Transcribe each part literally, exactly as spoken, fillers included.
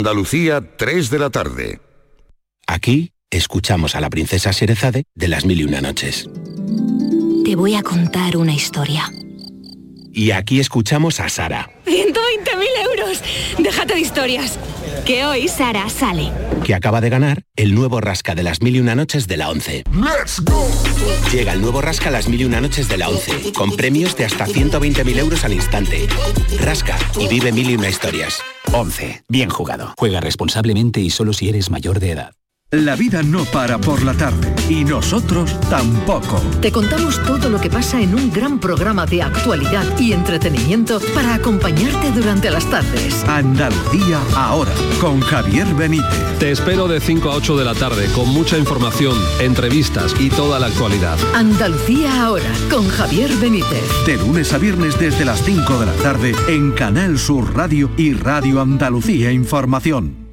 Andalucía, tres de la tarde. Aquí escuchamos a la princesa Sherezade de Las Mil y Una Noches. Te voy a contar una historia. Y aquí escuchamos a Sara, ciento veinte mil euros. Déjate de historias. Que hoy Sara sale. que acaba de ganar el nuevo Rasca de Las Mil y Una Noches de la ONCE. ¡Let's go! Llega el nuevo Rasca Las Mil y Una Noches de la ONCE, con premios de hasta ciento veinte mil euros al instante. Rasca y vive mil y una historias. ONCE. Bien jugado. Juega responsablemente y solo si eres mayor de edad. La vida no para por la tarde y nosotros tampoco. Te contamos todo lo que pasa en un gran programa de actualidad y entretenimiento para acompañarte durante las tardes. Andalucía ahora, con Javier Benítez. Te espero de cinco a ocho de la tarde con mucha información, entrevistas y toda la actualidad. Andalucía ahora, con Javier Benítez. De lunes a viernes desde las cinco de la tarde en Canal Sur Radio y Radio Andalucía Información.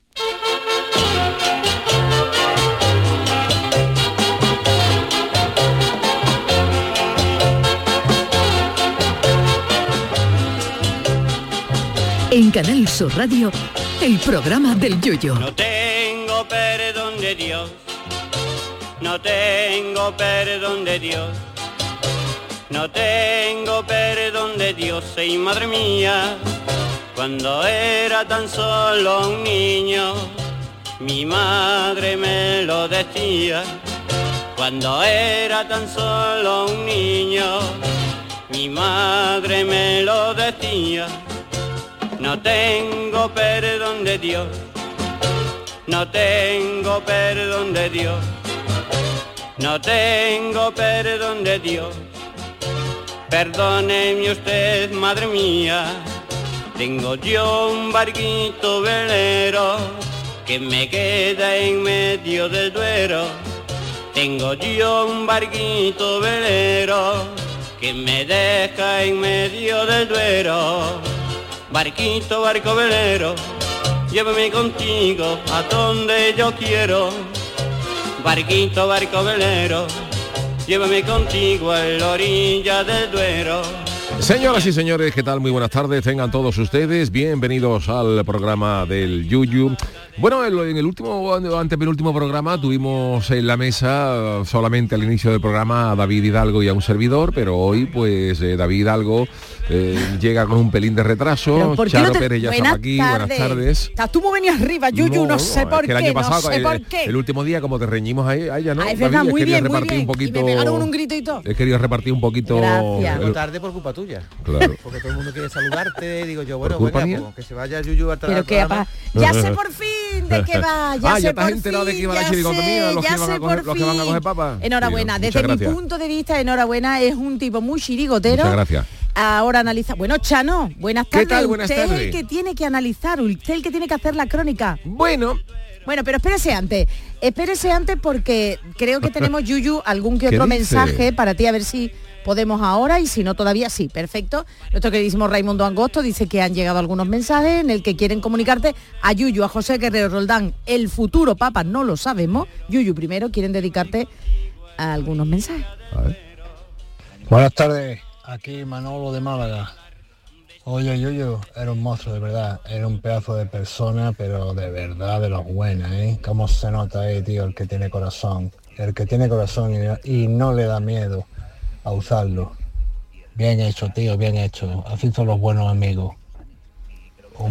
En Canal Sur Radio, el programa del Yoyo. No tengo perdón de Dios, no tengo perdón de Dios, no tengo perdón de Dios, y madre mía, cuando era tan solo un niño, mi madre me lo decía, cuando era tan solo un niño, mi madre me lo decía. No tengo perdón de Dios, no tengo perdón de Dios, no tengo perdón de Dios. Perdóneme usted, madre mía, tengo yo un barquito velero que me queda en medio del Duero. Tengo yo un barquito velero que me deja en medio del Duero. Barquito, barco velero, llévame contigo a donde yo quiero. Barquito, barco velero, llévame contigo a la orilla del Duero. Señoras y señores, ¿qué tal? Muy buenas tardes, tengan todos ustedes bienvenidos al programa del Yuyu. Bueno, en el último, antepenúltimo programa tuvimos en la mesa solamente al inicio del programa a David Hidalgo y a un servidor, pero hoy pues eh, David Hidalgo eh, llega con un pelín de retraso. Charo no te... Pérez ya está aquí, tardes. Buenas tardes. Estás tú muy venido arriba, Yuyu, no, no sé no, por es que el qué, año pasado, no sé el, por qué. El último día como te reñimos a ella, ¿no? Ah, es verdad, David, muy bien, muy repartir bien. Un poquito, y me pegaron un grito y todo. He querido repartir un poquito... Gracias. Llego tarde por culpa tuya. Claro. Porque todo el mundo quiere saludarte, digo yo, bueno, ¿Por culpa venga, mía? pues, que se vaya Yuyu a Pero que apa- ya sé por fin de qué va, ya ah, sé ya te has por enterado fin, de que iba la ya chirigota sé, mía, los ya que, van sé a coger, por los que van a fin. coger papas. Enhorabuena, Sí, desde mi gracias. punto de vista, enhorabuena, es un tipo muy chirigotero. Muchas gracias. Ahora analiza. Bueno, Chano, buenas tardes. ¿Qué tal? Buenas usted tardes. es el que tiene que analizar, usted el que tiene que hacer la crónica. Bueno. Bueno, pero espérese antes. Espérese antes porque creo que tenemos, Yuyu, algún que otro ¿Qué dice? mensaje para ti, a ver si podemos ahora y si no todavía sí. Perfecto. Nuestro queridísimo Raimundo Angosto dice que han llegado algunos mensajes en el que quieren comunicarte a Yuyu, a José Guerrero Roldán, el futuro papa, no lo sabemos. Yuyu, primero quieren dedicarte a algunos mensajes. A ver. Buenas tardes, aquí Manolo de Málaga. Oye, Yuyu, era un monstruo de verdad, era un pedazo de persona, pero de verdad de los buenas, ¿eh? Cómo se nota ahí, tío, el que tiene corazón, el que tiene corazón y, y no le da miedo a usarlo. Bien hecho, tío, bien hecho, así son los buenos amigos. Un...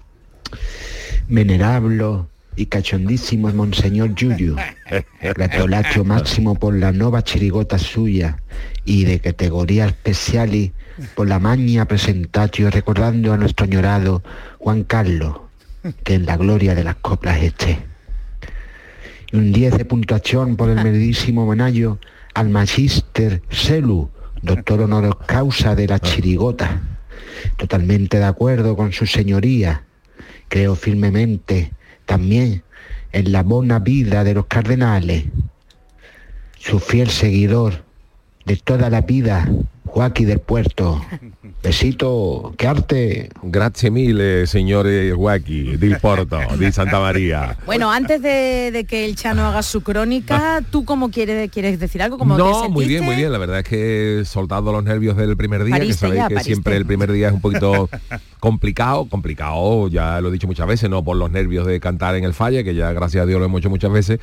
Venerablo y cachondísimo Monseñor Yuyu, gratolaccio máximo por la nueva chirigota suya y de categoría especial por la magna presentatio recordando a nuestro añorado Juan Carlos, que en la gloria de las coplas esté. Y un diez de puntuación por el meridísimo homenaje al Magister Celu, doctor honoris causa de la chirigota. Totalmente de acuerdo con su señoría. Creo firmemente también en la buena vida de los cardenales. Su fiel seguidor de toda la vida, Joaquín del Puerto. Besito, qué arte. Grazie mille, signore Joaquín, del Porto, de Santa María. Bueno, antes de, de que el Chano haga su crónica, ¿tú cómo quieres, quieres decir algo? ¿Cómo te No, sentiste? muy bien, muy bien. La verdad es que he soltado los nervios del primer día, Pariste que sabéis ya, que pariste. siempre el primer día es un poquito complicado, complicado, ya lo he dicho muchas veces, no por los nervios de cantar en el Falla, que ya gracias a Dios lo hemos hecho muchas veces,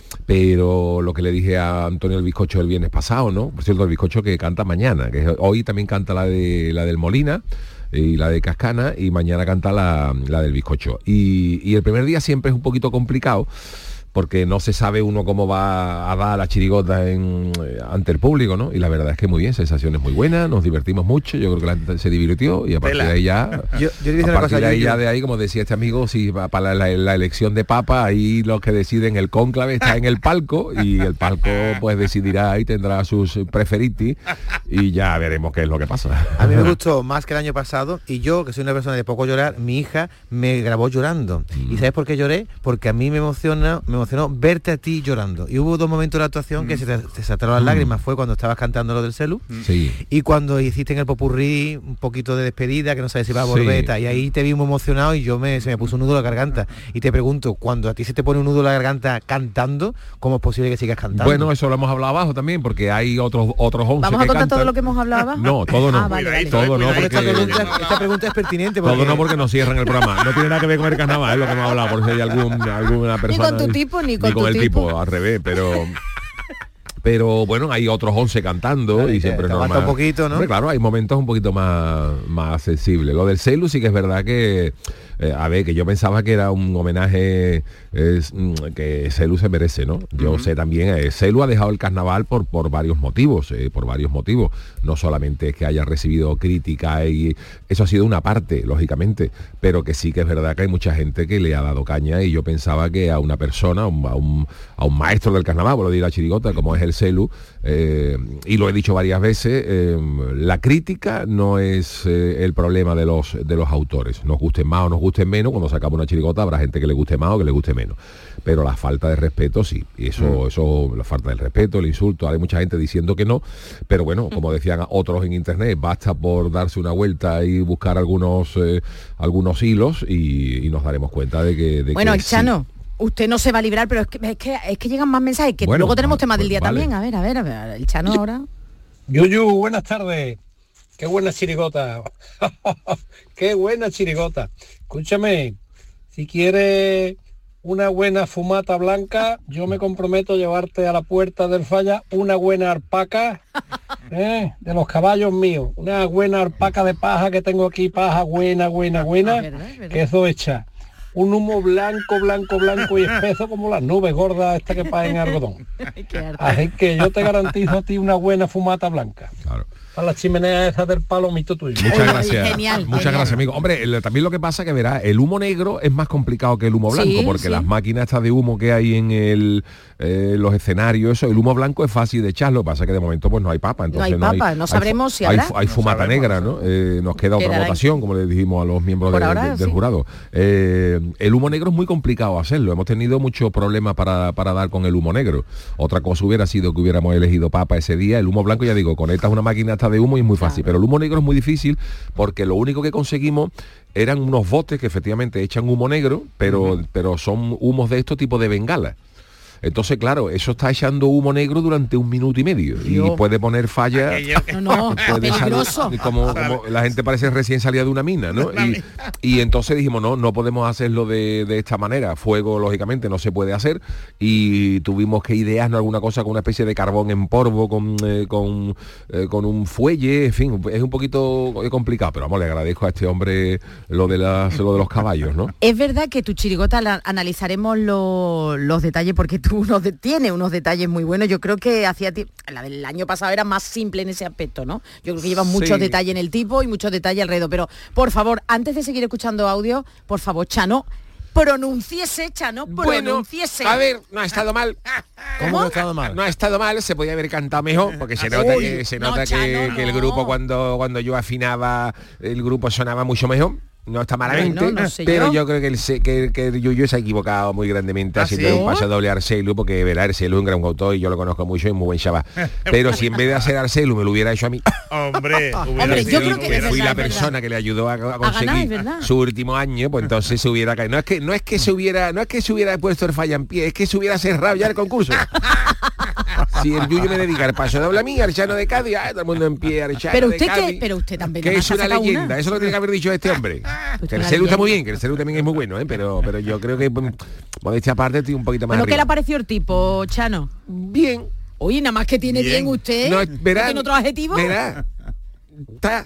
pero lo que le dije a Antonio el Bizcocho el viernes pasado, ¿no? Por cierto, el Bizcocho que canta mañana, que hoy también canta la de la del Molina y la de Cascana, y mañana canta la, la del Bizcocho. Y, y el primer día siempre es un poquito complicado, porque no se sabe uno cómo va a dar la chirigota en, ante el público, ¿no? Y la verdad es que muy bien, sensaciones muy buenas, nos divertimos mucho, yo creo que la gente se divirtió y a partir Vela. de ahí ya, Yo- yo te a una partir cosa, de ahí yo- ya de ahí, como decía este amigo, si va para la, la- la elección de papa, ahí los que deciden el cónclave está en el palco y el palco pues decidirá y tendrá sus preferitis y ya veremos qué es lo que pasa. A mí me gustó más que el año pasado y yo, que soy una persona de poco llorar, mi hija me grabó llorando. ¿Y sabes por qué lloré? Porque a mí me emociona, me emocionó verte a ti llorando. Y hubo dos momentos de la actuación que se te, te saltaron las lágrimas. Fue cuando estabas cantando lo del celu Sí. y cuando hiciste en el popurrí un poquito de despedida, que no sabes si va a volver, Sí. tal, y ahí te vi muy emocionado y yo me, se me puso un nudo en la garganta. Y te pregunto, cuando a ti se te pone un nudo en la garganta cantando, ¿cómo es posible que sigas cantando? Bueno, eso lo hemos hablado abajo también, porque hay otros otros once ¿Vamos a que contar todo cantan. lo que hemos hablado abajo? No, todo no. Ah, vale, vale. Todo no, Porque porque... esta pregunta, esta pregunta es pertinente porque Todo no, porque nos cierran el programa. No tiene nada que ver con el carnaval, es lo que hemos hablado, por si hay algún, alguna persona... con tu tipo, ni con tu el tipo. tipo, al revés, pero... Pero bueno, hay otros once cantando Claro, y y siempre es te aguanta normal. un poquito, ¿no? Hombre, claro, hay momentos un poquito más, más sensibles. Lo del celu sí que es verdad que, eh, a ver, que yo pensaba que era un homenaje es, mm, que Celu se merece, ¿no? Yo sé también, eh, Celu ha dejado el carnaval por, por varios motivos, eh, por varios motivos. No solamente es que haya recibido crítica y eso ha sido una parte, lógicamente, pero que sí que es verdad que hay mucha gente que le ha dado caña y yo pensaba que a una persona, a un, a un, a un maestro del carnaval, por lo de la chirigota, como es el Celu, eh, y lo he dicho varias veces, eh, la crítica no es eh, el problema de los, de los autores. Nos gusten más o nos gusten menos, cuando sacamos una chirigota habrá gente que le guste más o que le guste menos. Pero la falta de respeto sí, y eso, mm. eso, la falta del respeto, el insulto, hay mucha gente diciendo que no, pero bueno, como decían otros en internet, basta por darse una vuelta y buscar algunos eh, algunos hilos y, y nos daremos cuenta de que... De bueno, que el Chano, sí. Usted no se va a librar, pero es que, es que, es que llegan más mensajes, que Bueno, luego tenemos pues, temas del pues día vale. también. A ver, a ver, a ver, el Chano ahora... Yuyu, buenas tardes. Qué buena chirigota. Qué buena chirigota. Escúchame, si quieres una buena fumata blanca, yo me comprometo a llevarte a la puerta del Falla una buena alpaca ¿eh? de los caballos míos. Una buena alpaca de paja que tengo aquí, paja buena, buena, buena, Es verdad, es verdad. que eso echa un humo blanco, blanco, blanco y espeso como las nubes gordas estas que pagan algodón. Así que yo te garantizo a ti una buena fumata blanca. Claro. Para la chimenea esa del palomito tuyo. Muchas gracias. Genial, Muchas genial. gracias, amigo. Hombre, el- también lo que pasa que verá, el humo negro es más complicado que el humo blanco, Sí, porque sí. las máquinas estas de humo que hay en el, eh, los escenarios, eso, el humo blanco es fácil de echarlo, lo que pasa que de momento pues no hay papa, entonces No hay papa, no sabremos fu- si hay, habrá. fu- hay No fumata sabremos. negra, ¿no? Eh, nos queda otra Quedará votación, como le dijimos a los miembros Por de- ahora, de- del sí. jurado. Eh, el humo negro es muy complicado hacerlo, hemos tenido muchos problemas para, para dar con el humo negro. Otra cosa hubiera sido que hubiéramos elegido papa ese día, el humo blanco, ya digo, conectas una máquina esta de humo y es muy fácil, pero el humo negro es muy difícil porque lo único que conseguimos eran unos botes que efectivamente echan humo negro, pero, uh-huh. pero son humos de estos tipo de bengala. Entonces, claro, eso está echando humo negro durante un minuto y medio Dios. y puede poner falla. No, no, puede peligroso. salir como, como la gente parece recién salida de una mina, ¿no? Y, y entonces dijimos, no, no podemos hacerlo de, de esta manera. Fuego, lógicamente, no se puede hacer y tuvimos que idearnos alguna cosa con una especie de carbón en polvo, con, eh, con, eh, con un fuelle, en fin, es un poquito complicado, pero vamos, le agradezco a este hombre lo de, las, lo de los caballos, ¿no? Es verdad que tu chirigota la, analizaremos lo- los detalles porque tú unos de- tiene unos detalles muy buenos. Yo creo que hacía ti- la del año pasado era más simple en ese aspecto, ¿no? Yo creo que llevan muchos Sí. detalles en el tipo y muchos detalles alrededor. Pero, por favor, antes de seguir escuchando audio, por favor, Chano, pronunciese, Chano, pronunciese. a ver, no ha estado mal. ¿Cómo no ha estado mal? No ha estado mal, se podía haber cantado mejor, porque se nota, Uy, que, se no, nota que, Chano, que el no. grupo cuando, cuando yo afinaba, el grupo sonaba mucho mejor. no está malamente, Bueno, no sé pero yo. yo creo que el, se- que, que el Yuyu se ha equivocado muy grandemente ¿Ah, haciendo sí? un paso doble a Arcelu, porque verá, Arcelu es un gran autor y yo lo conozco mucho y es muy buen chaval. Pero si en vez de hacer Arcelu me lo hubiera hecho a mí, Hombre, Hombre, yo creo que que es fui verdad, la es persona verdad. que le ayudó a, a ganar, conseguir es verdad. su último año, pues entonces se hubiera caído. No es que no es que se hubiera, no es que se hubiera puesto el falla en pie, es que se hubiera cerrado ya el concurso. Si el Yuyu me dedica el paso doble a mí, Archano de Cádiz, ay, todo el mundo en pie, Archano Pero de usted Cádiz, que, pero usted también que nada es más una ha sacado leyenda, una. eso lo tiene que haber dicho este hombre. Que el una Celu está muy leyenda. bien, que el Celu también es muy bueno, ¿eh? pero, pero yo creo que mm, modestia aparte estoy un poquito más Bueno, ¿qué le arriba. ha parecido el tipo, Chano? Bien. Oye, nada más que tiene bien, Bien. usted. No, ¿No verá, tiene otro adjetivo? verá. Está.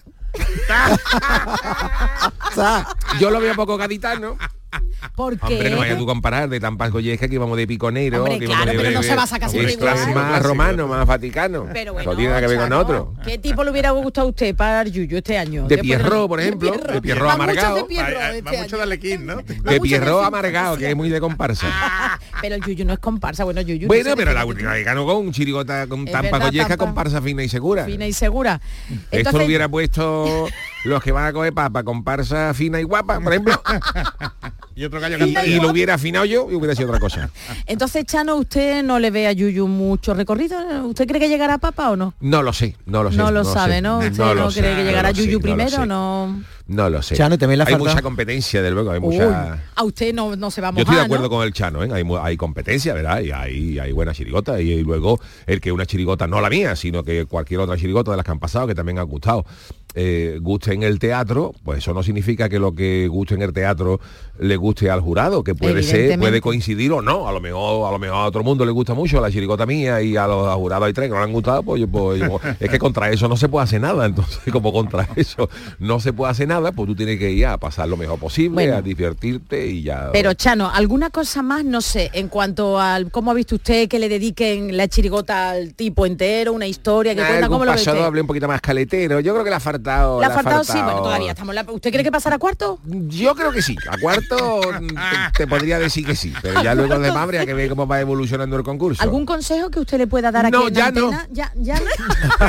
Yo lo veo poco gaditano. Porque Hombre, no vayas tú a comparar de Tampas Goyesca que íbamos de piconero. Hombre, que claro, íbamos de pero no bebé. se va a sacar siempre Esto igual. es más romano, más vaticano. Pero bueno, no tiene nada que ver con Chano, otro. ¿qué tipo le hubiera gustado a usted para el Yuyu este año? De Después Pierrot, por ejemplo, de Pierrot Va mucho amargado. de Pierrot Va, este va año. mucho de Arlequín, ¿no? De Pierrot amargado, que es muy de comparsa. Ah, pero el Yuyu no es comparsa, bueno, Yuyu. Bueno, no sé pero de la qué última vez ganó con un chirigota con Es Tampa verdad, Goyesca, Tampa. comparsa fina y segura. fina y segura. Esto Entonces, lo hubiera puesto los que van a coger papa, comparsa fina y guapa, por ejemplo. Y otro gallo y, cantando. y lo hubiera afinado yo y hubiera sido otra cosa. entonces, Chano, ¿usted no le ve a Yuyu mucho recorrido? ¿Usted cree que llegará a Papa o no? No lo sé, no lo sé. No lo sabe, sé. ¿no? ¿Usted no, lo cree sé, que llegará no lo sé, Yuyu no lo primero? sé. No. No lo sé. Chano, también le ha hay faltado- mucha competencia, del luego, hay Uy, mucha... a usted no, no se va a Yo mojar, estoy de acuerdo ¿no? con el Chano, ¿eh? hay, mu- hay competencia, ¿verdad? Y hay, hay buena chirigota. Y, y luego el que una chirigota, no la mía, sino que cualquier otra chirigota de las que han pasado, que también ha gustado, eh, guste en el teatro, pues eso no significa que lo que guste en el teatro le guste al jurado, que puede ser, Evidentemente. puede coincidir o no. A lo mejor, a lo mejor a otro mundo le gusta mucho la chirigota mía y a los jurados hay tres que no le han gustado, pues, yo, pues yo- es que contra eso no se puede hacer nada. Entonces, como contra eso no se puede hacer nada, pues tú tienes que ir a pasar lo mejor posible, Bueno. a divertirte y ya. Pero Chano, ¿alguna cosa más? No sé, en cuanto al cómo ha visto usted que le dediquen la chirigota al tipo entero, una historia que Ah, cuenta, algún ¿cómo lo ve paso usted? doble un poquito más caletero. Yo creo que le ha faltado. ¿Le ha faltado? Sí, bueno, todavía estamos. en la- ¿Usted cree que pasará a cuarto? Yo creo que sí. A cuarto te, te podría decir que sí, pero ya luego de más habría que ver cómo va evolucionando el concurso. ¿Algún consejo que usted le pueda dar aquí No, en ya la no. antena? Ya, ya no.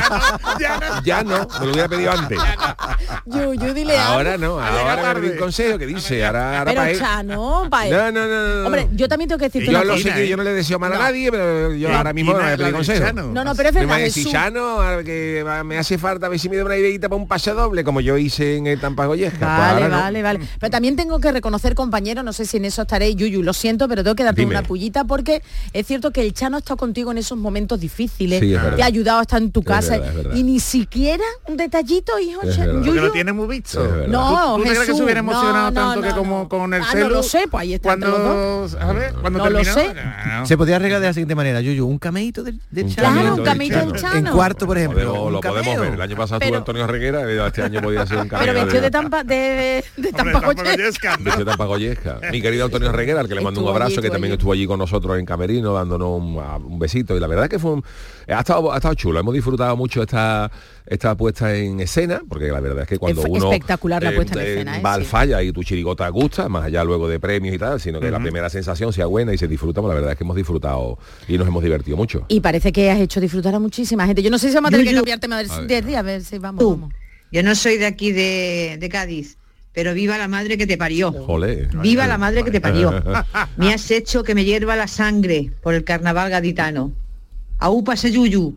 Ya no, me lo hubiera pedido antes. Yuyu, dile algo. Ahora no, ahora me doy un consejo que dice, ahora, ahora Pero pa' él. Chano, pa' él. No, no, no, no. Hombre, yo también tengo que decirte yo una lo cosa. sé que yo no le deseo mal a No. nadie, pero yo Sí. ahora mismo no Ina, me voy a la pedir del consejo. Chano. No, no, pero es Me verdad, va a decir, Jesús. Chano, ahora que va- me hace falta a ver si me da una ideita para un pase doble, como yo hice en el Tampa Goyesca. Pues Vale, ahora no. vale, vale. Pero también tengo que reconocer, compañero, no sé si en eso estaréis, Yuyu, lo siento, pero tengo que darte Dime. una pullita porque es cierto que el Chano ha estado contigo en esos momentos difíciles, Sí, es verdad. te ha ayudado a estar en tu Es casa verdad, es verdad. y ni siquiera un detallito, hijo, Es Cha- verdad. Yuyu. Porque lo tiene muy visto. Es verdad. No, ¿Tú, tú te crees que Jesús, se hubiera emocionado no, no, tanto no, que como no. con el Ah, no celu? lo sé, pues ahí están los Cuando, a ver, cuando No lo terminó, sé. ah, no. Se podría arreglar de la siguiente manera, Yuyu, un cameíto del, del Un Chano. Claro, un cameíto del En Chano. cuarto, por ejemplo. Podemos- un lo podemos cameo. ver. El año pasado Pero- estuvo Antonio Reguera, este año podía ser un cameo. Pero vestido de de- tampa de, de tampa Goyesca. de Tampa Goyesca. Mi querido Antonio Reguera, al que le mando un Estuvo abrazo, allí, que estuvo también allí. estuvo allí con nosotros en Camerino, dándonos un, a- un besito. Y la verdad es que fue un- ha estado ha estado chulo. Hemos disfrutado mucho esta esta puesta en escena, porque la verdad es que cuando Es uno espectacular la puesta en escena, ¿eh? va al Sí. falla y tu chirigota gusta, más allá luego de premios y tal, sino que la primera sensación sea buena y se disfruta, pues la verdad es que hemos disfrutado y nos hemos divertido mucho. Y parece que has hecho disfrutar a muchísima gente. Yo no sé si vamos a tener que Yuyu. cambiar tema del, A ver. del día, a ver si vamos, Tú, vamos. yo no soy de aquí de, de Cádiz, pero viva la madre que te parió. Jolé. Viva la madre que te parió. Me has hecho que me hierva la sangre por el carnaval gaditano. Aupa ese Yuyu.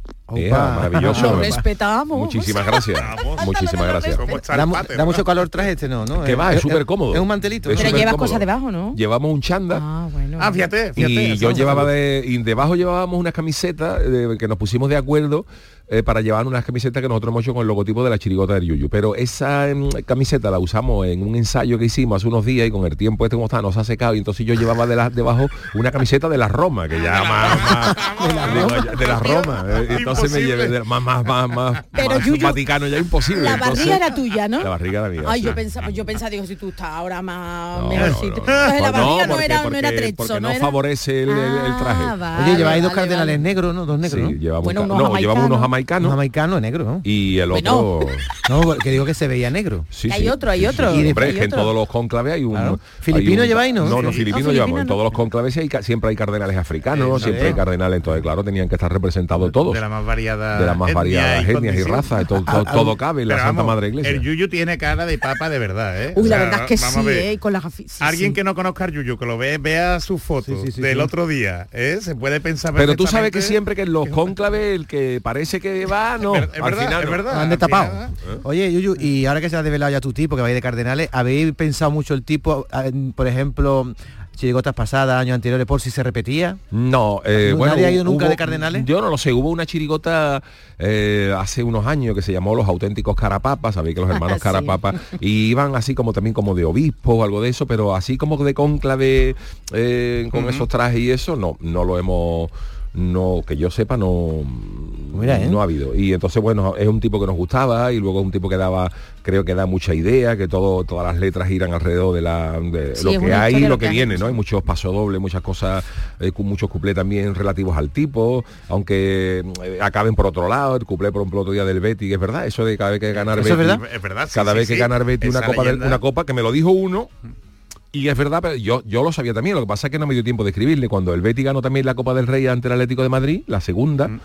Mira, maravilloso. Lo respetamos. Muchísimas gracias. Muchísimas gracias. Da, mu- da mucho calor tras este, ¿no? ¿no? Que va, es súper cómodo. Es un mantelito. Es Pero súper llevas cómodo. cosas debajo, ¿no? Llevamos un chándal. Ah, bueno. Ah, fíjate, fíjate. Y eso yo no llevaba sabía. de y debajo llevábamos unas camisetas eh, que nos pusimos de acuerdo eh, para llevar unas camisetas que nosotros hemos hecho con el logotipo de la chirigota del Yuyu. Pero esa em, camiseta la usamos en un ensayo que hicimos hace unos días y con el tiempo este como está nos ha secado y entonces yo llevaba de la, debajo una camiseta de la Roma que ya más, más- de, la, de la Roma. eh, entonces me llevé de- más más más más, Pero, más Yuyu, Vaticano ya imposible. La entonces- barriga era tuya, ¿no? La barriga era mía. Ay, sí. yo pensaba, yo pensaba, digo, si tú estás ahora más No, mejorcito. no, no. Entonces la Pues no, barriga no, porque- era, no era porque- trezzo, porque ¿no no era? favorece el, el- el traje. Ah, vale, Oye, lleváis dos vale, cardenales vale. negros, ¿no? Dos negros, Sí, ¿no? llevamos, Bueno, un ca- unos no, llevamos unos jamaicanos. Un jamaicanos jamaicano negro, ¿no? y el Bueno. otro No, que digo que se veía negro. Sí, hay sí, otro, hay sí, otro. sí. Y Hombre, hay es que en otro. todos los cónclaves hay un... Claro. hay ¿Filipino un- lleváis, no? No, no, Sí. filipino No, llevamos. filipino En no. todos los cónclaves hay, ca- siempre hay cardenales africanos, Eso siempre hay es. cardenales, entonces claro, tenían que estar representados todos. De la más variada de las más etnia variadas y etnias y condición. razas, todo, todo, todo cabe en la Pero Santa vamos, Madre Iglesia. El yuyu tiene cara de papa de verdad, ¿eh? Uy, O la sea, verdad es que vamos a sí, ver. ¿eh? Y con las gafi- sí, Alguien sí. que no conozca al yuyu, que lo ve, vea su foto Sí, sí, sí, del sí. otro día, ¿eh? Se puede pensar Pero tú sabes que perfectamente- siempre que en los cónclaves el que parece que va, no, Es ver- es al verdad, final es no. verdad. Han de al tapado. final, Oye, Yuyu, y ahora que se ha desvelado ya tu tipo, que vais de cardenales, ¿habéis pensado mucho el tipo, en, por ejemplo, chirigotas pasadas, años anteriores, por si se repetía? No, eh, ¿Nadie bueno, ha ido nunca hubo- de cardenales? Yo no lo sé, hubo una chirigota eh, hace unos años que se llamó Los Auténticos Carapapas, sabéis que los hermanos Sí. Carapapas, y iban así como también como de obispo o algo de eso, pero así como de cónclave eh, con Ujú. esos trajes y eso, no, no lo hemos... No, que yo sepa, no, Mira, ¿eh? no ha habido. Y entonces, bueno, es un tipo que nos gustaba y luego es un tipo que daba, creo que da mucha idea, que todo, todas las letras giran alrededor de, la, de Sí, lo es que una hay y historia lo lo que que viene, has ¿no? hecho. Hay muchos pasodobles, muchas cosas, eh, con muchos cuplés también relativos al tipo, aunque eh, acaben por otro lado, el cuplé, por ejemplo, otro día del Betty, que es verdad, eso de cada vez que ganar ¿Eso es Betty, verdad? Es verdad, sí, cada sí, vez que sí. ganar Betty una Esa copa, de, leyenda- una copa, que me lo dijo uno, y es verdad, pero yo, yo lo sabía también, lo que pasa es que no me dio tiempo de escribirle. Cuando el Betis ganó también la Copa del Rey ante el Atlético de Madrid, la segunda, Mm.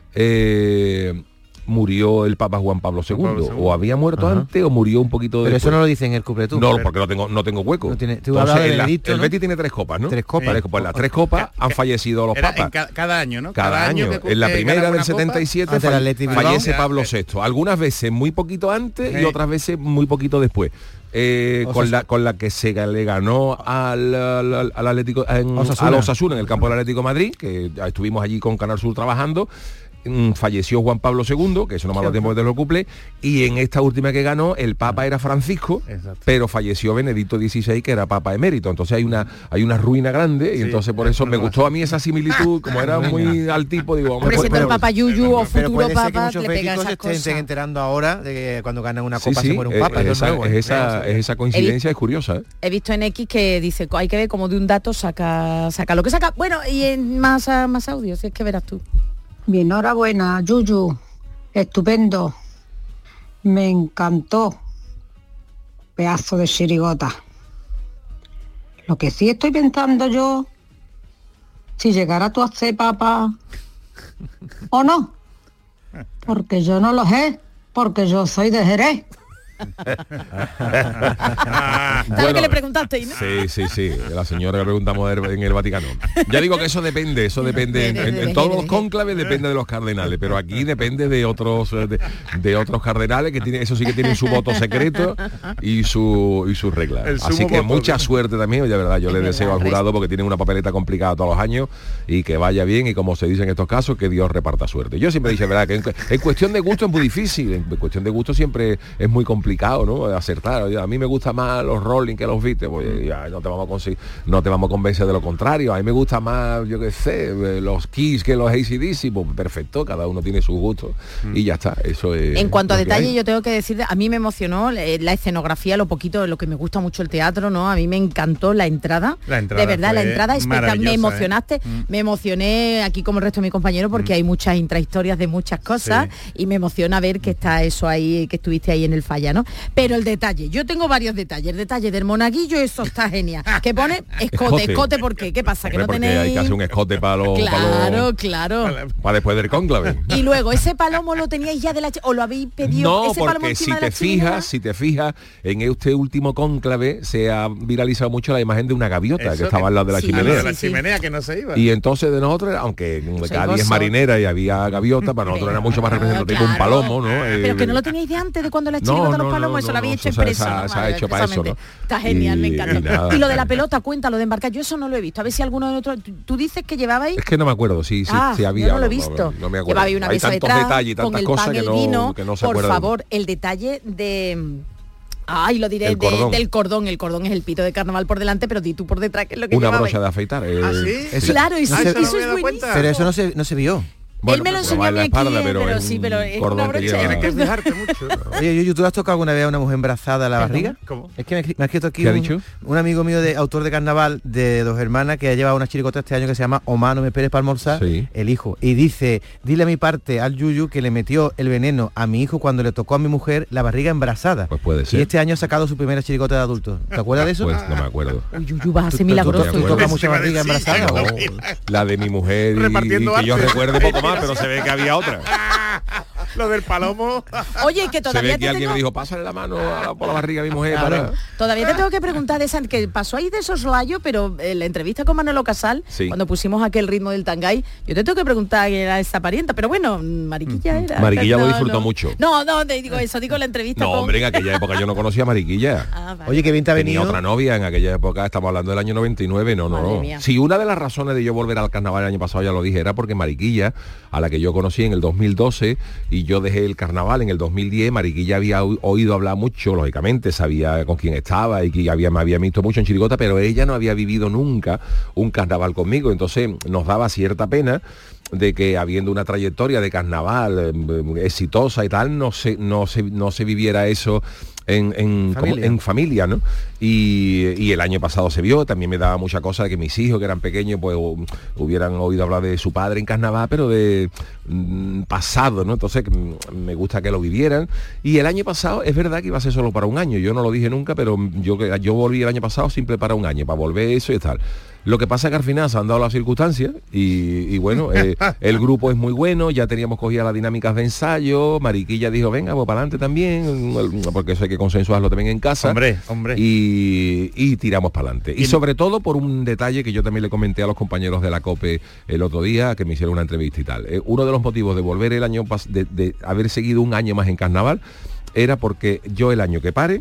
eh, murió el Papa Juan Pablo segundo. Pablo segundo. O había muerto Ajá. antes o murió un poquito Pero después. eso no lo dice en el cupletú. No, porque no tengo, no tengo hueco. No tiene- tú Entonces, hablabas de en la- Benedicto, el ¿no? Betis tiene tres copas, ¿no? Tres copas. Vale, pues las tres copas han fallecido los Era papas. en ca- cada año, ¿no? Cada, año. que- en la que primera ganaba del una copa. setenta y siete Ante el falle- Athletic Bilbao. fallece Ya, Pablo eh. sexto. Algunas veces muy poquito antes y Sí. otras veces muy poquito después. Eh, Osasuna. con la con la que se le ganó al, al, al Atlético en, Osasuna. al Osasuna en el campo del Atlético de Madrid, que ya estuvimos allí con Canal Sur trabajando. Mm, falleció Juan Pablo segundo, que eso no me ha dado tiempo de lo cumple, y en esta última que ganó el Papa era Francisco, Exacto. pero falleció Benedicto dieciséis, que era Papa emérito. Entonces hay una hay una ruina grande y Sí, entonces por eso me gustó a mí esa similitud, como era muy al tipo, digo, Hombre, vamos, siendo el pues, Papa Yuyu o Pero futuro puede ser que Papa, muchos le pega béticos esas se estén, cosas. estén enterando ahora de que cuando ganan una sí, copa sí, se pone un es- papa. es, eso es esa, nuevo, es ¿eh? esa, es esa coincidencia, es curiosa, ¿eh? He visto en X que dice, hay que ver como de un dato saca saca lo que saca. Bueno, y en más, ah, más audio, si es que verás tú. Bien, enhorabuena, Yuyu. Estupendo. Me encantó. Pedazo de chirigota. Lo que sí estoy pensando yo, si llegara tú a ser papa o no. Porque yo no lo sé, porque yo soy de Jerez. ¿Sabes que le preguntaste? ¿no? Sí, sí, sí. La señora que preguntamos en el Vaticano. Ya digo que eso depende, eso depende. En, en- en todos los cónclaves depende de los cardenales, pero aquí depende de otros eh, de, de otros cardenales que tienen, eso sí que tienen su voto secreto y su y sus reglas. El Así sumo que voto. mucha suerte también, de verdad, yo le Es deseo verdad, al jurado porque tienen una papeleta complicada todos los años y que vaya bien y como se dice en estos casos, que Dios reparta suerte. Yo siempre he dicho, verdad, que en, en cuestión de gusto es muy difícil, en cuestión de gusto siempre es muy complicado, ¿no? Acertar. Oye, a mí me gusta más los Rolling que los Beatles, pues ya no te vamos a conseguir, no te vamos a convencer de lo contrario. A mí me gusta más, yo qué sé, eh, los Kiss que los A C D C, pues perfecto, cada uno tiene su gusto y ya está. Eso es. En cuanto a lo que detalle, hay. yo tengo que decir, a mí me emocionó eh, la escenografía, lo poquito, lo que me gusta mucho el teatro, ¿no? A mí me encantó la entrada. La entrada de verdad, la fue entrada espectacular. Me maravillosa, ¿eh? emocionaste, me emocioné aquí como el resto de mis compañeros porque hay muchas intrahistorias de muchas cosas y me emociona ver que está eso ahí, que estuviste ahí en el falla, ¿no? Pero el detalle, yo tengo varios detalles. El detalle del monaguillo, eso está genial. Que pone escote, escote, ¿por qué? ¿Qué pasa? Que Hombre, no porque tenéis... hay que hacer un escote para los Claro, claro. para después del cónclave. Y luego, ¿ese palomo lo teníais ya de la... ch- o lo habéis pedido? No, ese palomo porque encima si de la te chimenea? fijas, si te fijas, en este último cónclave se ha viralizado mucho la imagen de una gaviota Eso que estaba que- al lado de la sí, chimenea. De la Sí, sí. chimenea que no se iba. Y entonces de nosotros, aunque Cádiz es gozo. marinera y había gaviota, para nosotros era mucho más representativo un Claro. palomo, ¿no? Pero Eh, que no lo teníais de antes, de cuando la no, chirigota no, los palomos, no, eso no, lo habéis no, hecho eso se- impreso. se ha- ¿no? se ha Vale, hecho para eso, expresamente. ¿no? Está genial, me Y- encanta. y nada. Y lo de la pelota, cuenta, lo de embarcar, yo eso no lo he visto. A ver si alguno de otros... Tú, tú dices que llevabais... Es que no me acuerdo si, si, Ah, si había yo no lo he o visto. No, me acuerdo. Llevabais una Hay mesa tantos detrás, detalles y con tantas el cosas pan, que el no, vino. que no se Por acuerdan. favor, el detalle de... Ay, lo diré, El de- cordón. del cordón. El cordón es el pito de carnaval por delante, pero di tú por detrás que es lo que Una llevabais. brocha de afeitar. eh, ¿Ah, sí? Eso- Claro, eso, no se- eso no me he es dado buenísimo. cuenta. Pero eso no se, no se vio. Él me lo enseñó a mí aquí, espalda, pero, pero sí, pero es cordón una que brocha. lleva- Tienes que fijarte mucho. Oye, Yuyu, ¿tú has tocado alguna vez a una mujer embarazada en la barriga? ¿Cómo? Es que me, me ha escrito aquí ¿Qué ha un, dicho? un amigo mío, de autor de carnaval, de Dos Hermanas, que ha llevado una chirigota este año que se llama Omar, no me esperes para almorzar, Sí. el hijo. Y dice, dile a mi parte al Yuyu que le metió el veneno a mi hijo cuando le tocó a mi mujer la barriga embarazada. Pues puede Y ser. este año ha sacado su primera chirigota de adulto. ¿Te acuerdas de eso? Pues no me acuerdo. Uy, Yuyu, vas a ser ¿Tú- tú- milagroso. tú tocas mucha barriga embarazada? No, la de mi mujer y, Repartiendo y que yo arte. recuerde poco más, pero se ve que había otra. Lo del palomo. Oye, que Se todavía ve te que alguien tengo... me dijo, pásale la mano a la- por la barriga a mi mujer Claro. para... Todavía te tengo que preguntar de esa que pasó ahí de soslayo, pero en la entrevista con Manolo Casal, Sí. cuando pusimos aquel ritmo del tangay, yo te tengo que preguntar quién era esa parienta, pero bueno, Mariquilla era. Mariquilla lo no, disfrutó no. mucho. No, no, te digo eso, digo la entrevista No, con... hombre, en aquella época yo no conocía a Mariquilla. Ah, vale. Oye, que bien te ha Tenía venido. otra novia en aquella época, estamos hablando del año noventa y nueve, no, no, Madre no. mía. Sí, una de las razones de yo volver al carnaval el año pasado, ya lo dije, era porque Mariquilla, a la que yo conocí en el dos mil doce, y yo dejé el carnaval en el dos mil diez, Mariquilla había o- oído hablar mucho, lógicamente, sabía con quién estaba y que había, me había visto mucho en chirigota, pero ella no había vivido nunca un carnaval conmigo, entonces nos daba cierta pena de que habiendo una trayectoria de carnaval eh, exitosa y tal, no se, no se, no se viviera eso en, en, como- Familia. en familia, ¿no? Y, y el año pasado se vio, también me daba mucha cosa de que mis hijos, que eran pequeños, pues hu- hubieran oído hablar de su padre en carnaval, pero de mm, pasado, ¿no? Entonces mm, me gusta que lo vivieran. Y el año pasado es verdad que iba a ser solo para un año, yo no lo dije nunca, pero yo, que- yo volví el año pasado simple para un año, para volver eso y tal. Lo que pasa es que al final se han dado las circunstancias y, y bueno, eh, el grupo es muy bueno, ya teníamos cogidas las dinámicas de ensayo, Mariquilla dijo, venga, pues para adelante también, porque eso hay que consensuarlo también en casa. Hombre, hombre. Y, y tiramos para adelante. Y Y- sobre todo por un detalle que yo también le comenté a los compañeros de la COPE el otro día, que me hicieron una entrevista y tal. Eh, uno de los motivos de volver el año pas- de, de haber seguido un año más en carnaval era porque yo el año que pare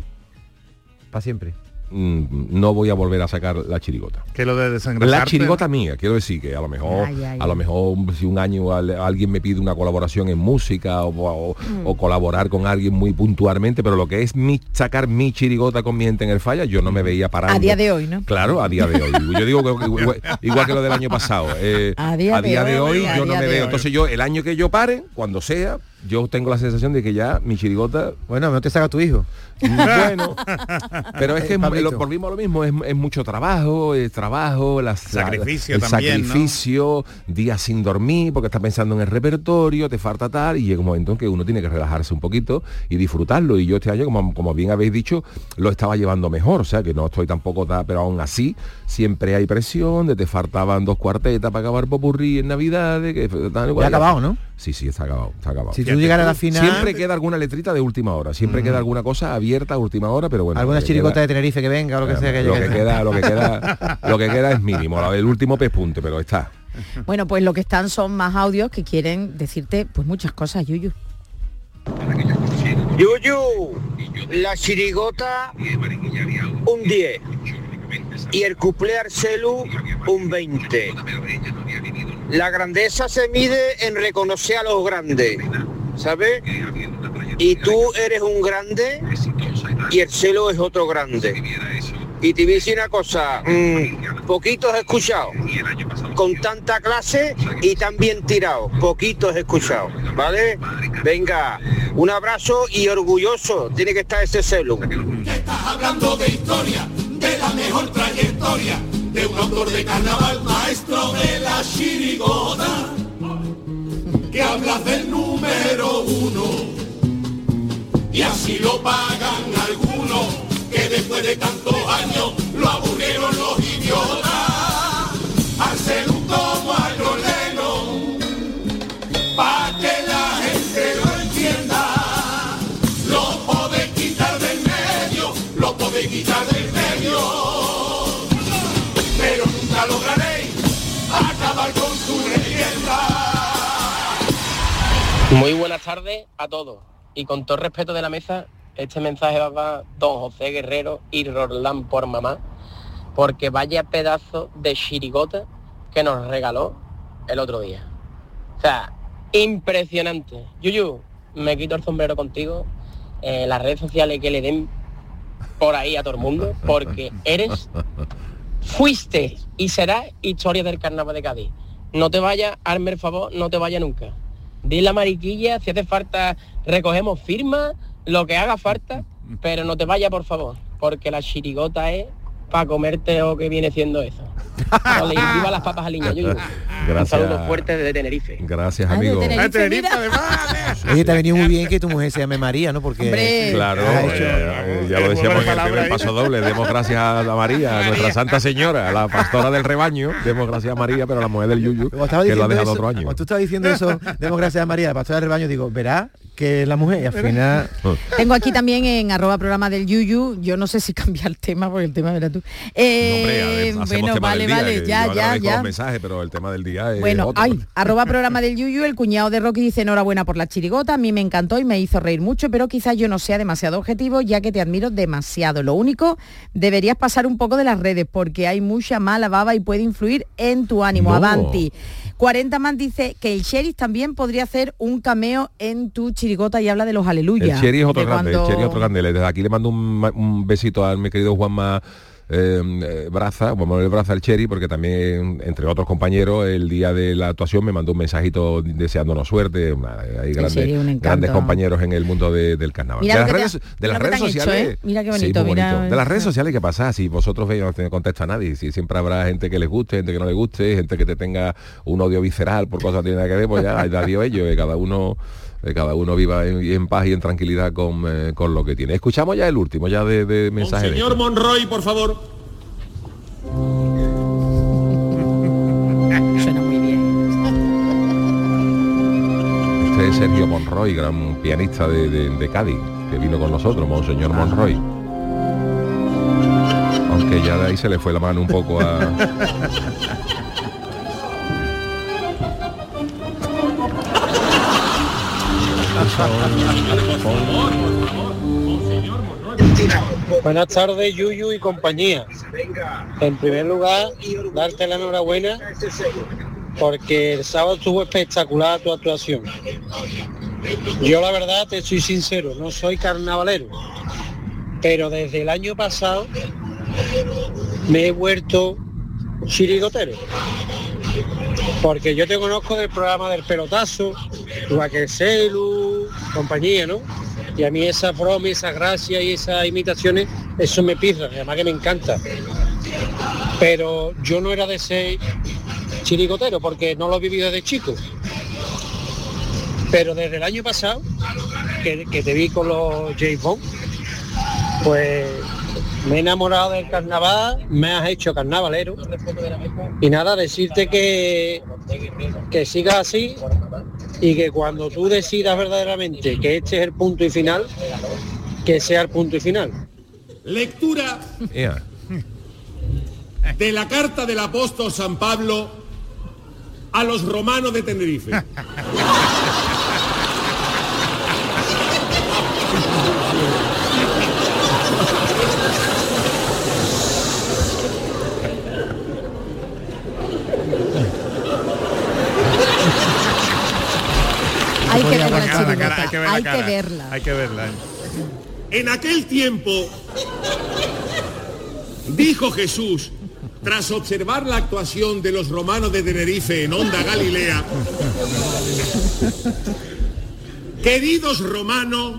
Para siempre. mm, no voy a volver a sacar la chirigota. Que lo de desengrasarte. La chirigota mía, quiero decir que a lo mejor, Ay, ay, a lo ay. mejor si un año al- alguien me pide una colaboración en música o, o- Mm. o colaborar con alguien muy puntualmente, pero lo que es mi sacar mi chirigota con mi gente en el falla, yo no me veía parando. A día de hoy, ¿no? Claro, a día de hoy. Yo digo que igual, igual que lo del año pasado. eh, A día de de hoy, hoy a yo no día me de veo. hoy. Entonces yo, el año que yo pare, cuando sea, yo tengo la sensación de que ya mi chirigota... Bueno, no te saca tu hijo. Bueno, pero es que Eh, es- Pablito. lo, volvimos a lo mismo, es, es mucho trabajo, es trabajo, las- Sacrificio el también, ¿no? sacrificio, días sin dormir, porque estás pensando en el repertorio, te falta tal, y llega un momento en que uno tiene que relajarse un poquito y disfrutarlo. Y yo este año, como, como bien habéis dicho, lo estaba llevando mejor, o sea que no estoy tampoco, ta- pero aún así, siempre hay presión, de te faltaban dos cuartetas para acabar popurrí en Navidades, que tal, Ya igual. ha acabado, ¿no? Sí, sí, está acabado, está acabado. Si tú llegaras a la final... Siempre queda alguna letrita de última hora, siempre queda alguna cosa abierta a última hora, pero bueno. Alguna lo que chirigota queda- de Tenerife que venga o lo que sea que lo llegue. que queda, lo que queda, lo que queda es mínimo, la- el último pespunte, pero está. Bueno, pues lo que están son más audios que quieren decirte pues muchas cosas, Yuyu. Yuyu, la chirigota un diez y el cuplé Arcelu un veinte. La grandeza se mide en reconocer a los grandes, ¿sabes? Y tú eres un grande y el celo es otro grande. Y te voy a decir una cosa, mmm, poquitos he escuchado, con tanta clase y tan bien tirado, poquitos he escuchado, ¿vale? Venga, un abrazo y orgulloso, tiene que estar ese celo. Estás hablando de historia, de la mejor trayectoria, de un autor de carnaval, maestro de la chirigota, que hablas del número uno, y así lo pagan algunos, que después de tantos años lo aburrieron los idiotas, al ser un como al Lennon, pa' que la gente lo entienda, lo podéis quitar del medio, lo podéis quitar del medio, pero nunca lograréis acabar con su leyenda. Muy buenas tardes a todos y con todo respeto de la mesa, este mensaje va para don José Guerrero y Rolán por mamá, porque vaya pedazo de chirigota que nos regaló el otro día. O sea, impresionante. Yuyu, me quito el sombrero contigo, eh, las redes sociales que le den por ahí a todo el mundo, porque eres, fuiste y serás historia del carnaval de Cádiz. no te vaya, hazme el favor, no te vaya nunca. Dile a Mariquilla, si hace falta, recogemos firmas, lo que haga falta, pero no te vaya, por favor, porque la chirigota es para comerte o que viene siendo eso. No le viva las papas al niño. Yuyu. Gracias. Un saludo fuerte desde Tenerife. Gracias, amigo. Ah, de Tenerife, Oye, te ha venido muy bien que tu mujer se llame María, ¿no? Porque Hombre. Claro, ha hecho- eh, ya lo decíamos en el primer paso doble, demos gracias a la María, a nuestra Santa Señora, a la pastora del rebaño, demos gracias a María, pero a la mujer del Yuyu, Como estaba que lo ha diciendo dejado eso, otro año. Cuando tú estabas diciendo eso, demos gracias a María, la pastora del rebaño, digo, verá que es la mujer y al final... Tengo aquí también en arroba programa del Yuyu, yo no sé si cambiar el tema, porque el tema verás tú. Eh, No, hombre, hacemos bueno, tema vale, del día, vale, que ya, yo ya, agradezco ya. los mensajes, pero el tema del día es Bueno, otro. ay, arroba programa del Yuyu, el cuñado de Rocky dice enhorabuena por la chirigota, a mí me encantó y me hizo reír mucho, pero quizás yo no sea demasiado objetivo, ya que te admiro demasiado. Lo único, deberías pasar un poco de las redes, porque hay mucha mala baba y puede influir en tu ánimo. No. Avanti. cuarenta man dice que el sheriff también podría hacer un cameo en tu chirigota y habla de los aleluyas. El Cheri es otro de grande, cuando- el Cheri es otro grande. Desde aquí le mando un, ma- un besito a mi querido Juanma eh, eh, Braza, Juan Manuel Braza, el Cheri, porque también, entre otros compañeros, el día de la actuación me mandó un mensajito deseándonos suerte. Una- Hay grandes, Cheri, un encanto. grandes compañeros en el mundo de- del carnaval. Mira de lo las que te redes, ha- de mira las lo que redes te han hecho, sociales. ¿eh? Mira qué Sí, bonito, muy mira- bonito. De las redes sociales, ¿qué pasa? Si vosotros veis, no te contesta nadie. Si siempre habrá gente que les guste, gente que no les guste, gente que te tenga un odio visceral por cosas que no tienen nada que ver, pues ya, da Dios ellos, que cada uno que cada uno viva en, en paz y en tranquilidad con, eh, con lo que tiene. Escuchamos ya el último, ya de, de mensaje. de- Señor Monroy, por favor. Suena muy bien. Este es Sergio Monroy, gran pianista de, de- de Cádiz, que vino con nosotros, Monseñor Monroy. Aunque ya de ahí se le fue la mano un poco a... Buenas tardes, Yuyu y compañía. En primer lugar, darte la enhorabuena porque el sábado estuvo espectacular tu actuación. Yo la verdad te soy sincero, no soy carnavalero, pero desde el año pasado me he vuelto chirigotero. Porque yo te conozco del programa del pelotazo, Guaquecelu, compañía, ¿no? Y a mí esas bromas, esas gracias y esas imitaciones, eso me pisa, además que me encanta. Pero yo no era de ser chirigotero porque no lo he vivido desde chico. Pero desde el año pasado, que, que te vi con los James Bond, pues me he enamorado del carnaval, me has hecho carnavalero. Y nada, decirte que, que sigas así y que cuando tú decidas verdaderamente que este es el punto y final, que sea el punto y final. Lectura Ea. de la carta del apóstol San Pablo a los romanos de Tenerife. Hay que ver la La cara, la chirigota, cara, hay que ver la hay que cara. verla. Hay que verla. En aquel tiempo, dijo Jesús, tras observar la actuación de los romanos de Tenerife en Onda Galilea, queridos romanos,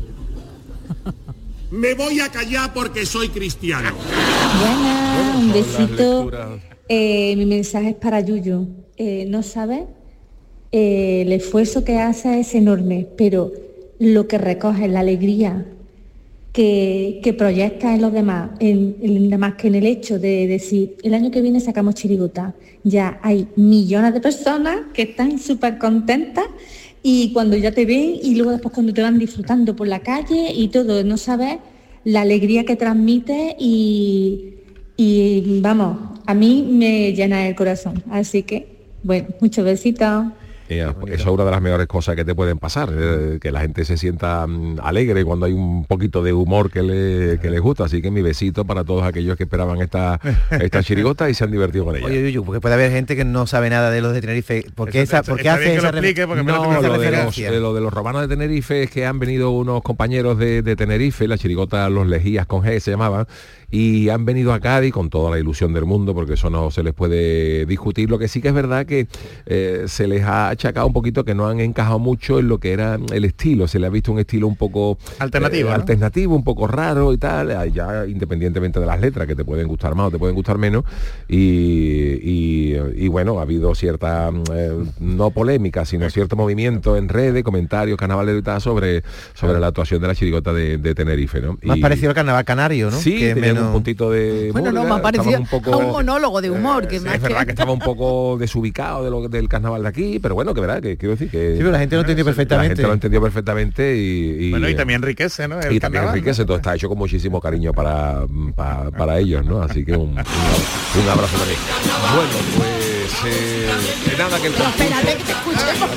me voy a callar porque soy cristiano. Diana, un Son las besito. lecturas. Eh, mi mensaje es para Yuyu. Eh, no sabes, eh, el esfuerzo que hace es enorme, pero lo que recoge, la alegría que, que proyecta en los demás, en, en demás que en el hecho de decir, el año que viene sacamos chirigota. Ya hay millones de personas que están súper contentas y cuando ya te ven y luego después cuando te van disfrutando por la calle y todo, no sabes la alegría que transmite y, y vamos, a mí me llena el corazón. Así que, bueno, muchos besitos. Yeah, eso es una de las mejores cosas que te pueden pasar, eh, que la gente se sienta um, alegre cuando hay un poquito de humor que le, que les gusta. Así que mi besito para todos aquellos que esperaban esta, esta chirigota y se han divertido con ella. Oye, Yuyu, porque puede haber gente que no sabe nada de los de Tenerife. ¿Por qué, esa, ¿por qué hace esa referencia? No, lo de, los, de lo de los romanos de Tenerife es que han venido unos compañeros de, de Tenerife, la chirigota Los Lejías con G se llamaban, y han venido a Cádiz con toda la ilusión del mundo, porque eso no se les puede discutir. Lo que sí que es verdad que eh, se les ha achacado un poquito que no han encajado mucho en lo que era el estilo. Se les ha visto un estilo un poco alternativo, eh, ¿no? alternativo, un poco raro y tal, ya independientemente de las letras, que te pueden gustar más o te pueden gustar menos. Y, y, y bueno, ha habido cierta, eh, no polémica, sino cierto movimiento en redes, comentarios, carnavaleros y tal, sobre, sobre la actuación de la chirigota de, de Tenerife, ¿no? Más y, parecido al carnaval canario, ¿no? Sí, que menos... un puntito de bueno, burla, no, más parecido un poco, a un monólogo de humor. Eh, que sí, más es verdad que... que estaba un poco desubicado de lo, del carnaval de aquí, pero bueno, que verdad, que quiero decir que... Sí, pero la gente lo entendió perfectamente. La gente lo entendió perfectamente y... y bueno, y también enriquece, ¿no? El y también carnaval, enriquece, ¿no? todo está hecho con muchísimo cariño para, para, para ellos, ¿no? Así que un, un, un abrazo también. Bueno, pues... Eh, nada, que el concurso... Espérate que te escuchemos.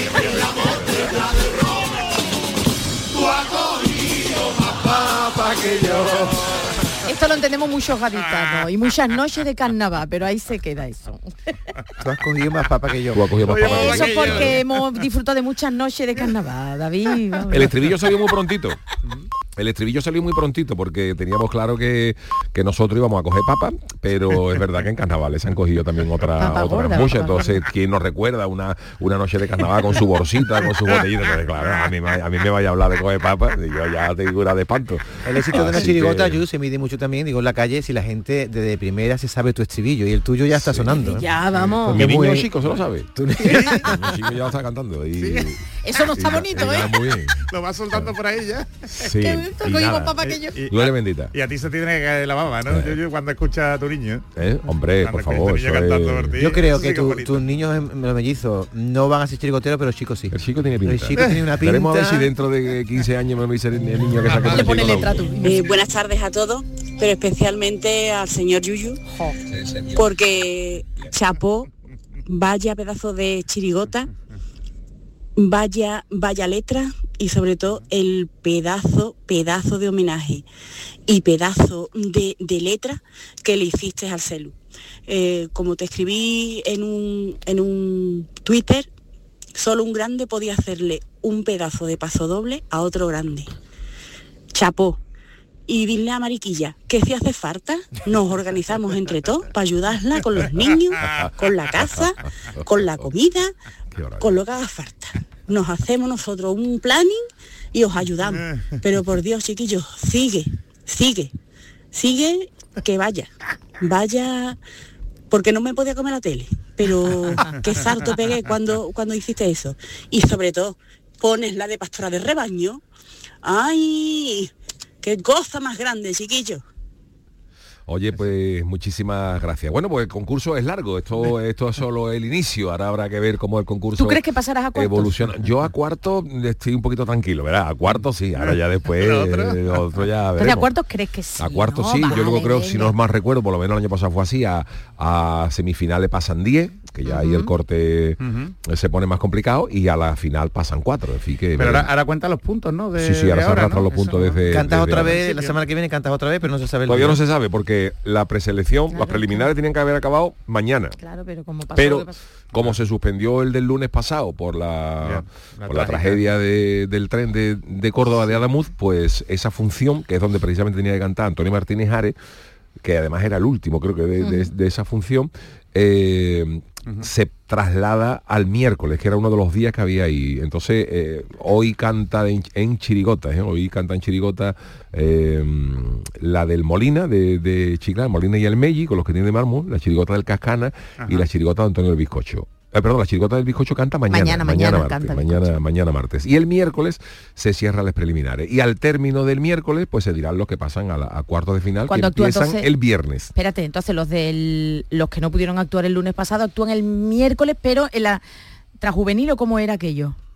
Esto lo entendemos muchos gaditanos y muchas noches de carnaval, pero ahí se queda eso. Tú has cogido más papa que yo. Tú has cogido más papa que yo. Eso porque hemos disfrutado de muchas noches de carnaval, David. Vamos. El estribillo salió muy prontito. El estribillo salió muy prontito porque teníamos claro que, que nosotros íbamos a coger papa, pero es verdad que en carnavales se han cogido también otra, otras muchas. Entonces, ¿quién nos recuerda una, una noche de carnaval con su bolsita, con su botellita? Entonces, claro, a mí, a mí me vaya a hablar de coger papa y yo ya te digo una de espanto. El éxito de una Así chirigota, que... Yu, se mide mucho también, digo, en la calle, si la gente desde primera se sabe tu estribillo y el tuyo ya está sí. sonando. ¿eh? Ya, vamos. Mi niño muy... chico se lo sabe. ¿Tú? Mi chico ya lo está cantando. Y... Sí. Eso no está y, bonito, y ¿eh? Lo, lo va soltando por ahí ya. Sí. Que cogimos papa que yo. Y, Tú eres bendita. Y a ti se te tiene que caer la baba, ¿no? Eh. Yo, yo cuando escucha a tu niño. ¿Eh? Hombre, Cuando por favor. escucha a tu niño Eso cantando es... por ti, Yo creo eso que sí tu, bonito. tus niños em, los mellizos no van a ser chirigoteros, pero el chico sí. El chico tiene pinta. El chico tiene una pinta. Veremos a ver si dentro de quince años me dice el niño que saque Le pone letra tú. Eh, buenas tardes a todos, pero especialmente al señor Yuyu, porque chapó, vaya pedazo de chirigota, vaya, vaya letra y sobre todo el pedazo, pedazo de homenaje y pedazo de, de letra que le hiciste al celu. Eh, como te escribí en un, en un Twitter, solo un grande podía hacerle un pedazo de paso doble a otro grande. Chapó. Y dile a Mariquilla que si hace falta nos organizamos entre todos para ayudarla con los niños, con la casa, con la comida, con lo que haga falta. Nos hacemos nosotros un planning y os ayudamos. Pero por Dios, chiquillos, sigue, sigue, sigue, que vaya, vaya, porque no me podía comer la tele, pero qué sarto pegué cuando, cuando hiciste eso. Y sobre todo, pones la de pastora de rebaño. ¡Ay! ¡Qué cosa más grande, chiquillos! Oye, pues muchísimas gracias. Bueno, pues el concurso es largo, esto, esto es solo el inicio, ahora habrá que ver cómo el concurso ¿Tú crees que pasarás a cuartos? evoluciona. Yo a cuarto estoy un poquito tranquilo, ¿verdad? A cuarto sí, ahora ya después eh, otro ya veremos. ¿Pero a cuartos crees que sí? A cuarto no, sí, vale, yo luego creo, venga. si no más recuerdo, por lo menos el año pasado fue así, a, a semifinales pasan diez, que ya uh-huh. ahí el corte uh-huh. se pone más complicado, y a la final pasan cuatro. En fin, que pero ahora, ahora cuenta los puntos, ¿no? De, sí, sí, ahora de se arrastran ¿no? los puntos Eso, desde... ¿no? Cantas desde otra ahora. vez, la semana que viene cantas otra vez, pero no se sabe el Todavía día. no se sabe, porque la preselección, claro, las preliminares tenían que haber acabado mañana. Claro, pero como pasó pero lo que pasó. como se suspendió el del lunes pasado por la, ya, la por la tragedia de, del tren de, de Córdoba de Adamuz, pues esa función, que es donde precisamente tenía que cantar Antonio Martínez Ares, que además era el último, creo que de, uh-huh. de, de esa función, eh, uh-huh. se traslada al miércoles, que era uno de los días que había ahí. Entonces, eh, hoy canta en, en Chirigota, ¿eh? hoy canta en Chirigota eh, la del Molina, de, de Chiclán, Molina y el Melli, con los que tiene de mármol, la Chirigota del Cascana, ajá, y la Chirigota de Antonio el Bizcocho. Eh, perdón, la Chirigota del Bizcocho canta mañana, mañana, mañana, mañana, martes, canta mañana, mañana martes. Y el miércoles se cierran las preliminares. Y al término del miércoles, pues se dirán los que pasan a, la, a cuartos de final, que empiezan entonces, el viernes. Espérate, entonces los del los que no pudieron actuar el lunes pasado actúan el miércoles, pero en la transjuvenil, ¿o cómo era aquello?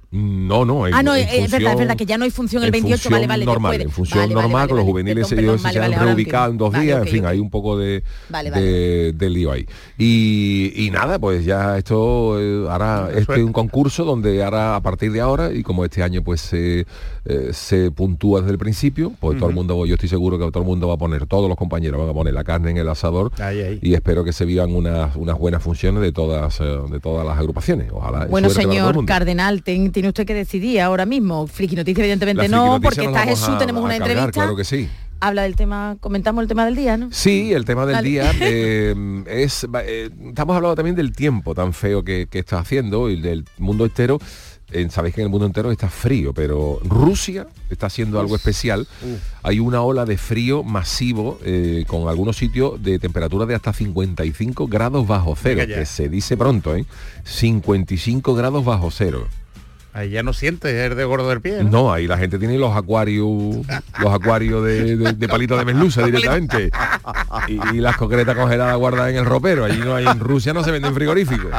No, no. En, ah, no, en es función, verdad, es verdad, que ya no hay función el veintiocho, vale, vale. normal, después de, en función vale, normal, vale, con los vale, juveniles perdón, ellos perdón, se vale, han vale, reubicado en dos vale, días, okay, en fin, okay. hay un poco de, vale, de, vale. de lío ahí. Y, y nada, pues ya esto eh, hará, este es un concurso donde hará a partir de ahora, y como este año pues eh, eh, se puntúa desde el principio, pues uh-huh. todo el mundo, yo estoy seguro que todo el mundo va a poner, todos los compañeros van a poner la carne en el asador, ahí, ahí. y espero que se vivan unas, unas buenas funciones de todas, de todas las agrupaciones. Ojalá. Bueno, señor Cardenal, ten, tiene usted que decidir ahora mismo. Friki Noticias evidentemente no, porque está Jesús, a, tenemos una a cargar, entrevista. Claro que sí. Habla del tema, comentamos el tema del día, ¿no? Sí, el tema del Dale. día eh, es, eh, estamos hablando también del tiempo tan feo que, que está haciendo y del mundo entero. Eh, sabéis que en el mundo entero está frío, pero Rusia está haciendo algo especial. Uf. Hay una ola de frío masivo eh, con algunos sitios de temperatura de hasta cincuenta y cinco grados bajo cero, que se dice pronto, ¿eh? cincuenta y cinco grados bajo cero. Ahí ya no sientes el de gordo del pie, ¿no? No, ahí la gente tiene los acuarios, los acuarios de, de, de palito de merluza directamente. Y, y las concretas congeladas guardadas en el ropero. Allí no hay, en Rusia no se venden frigoríficos.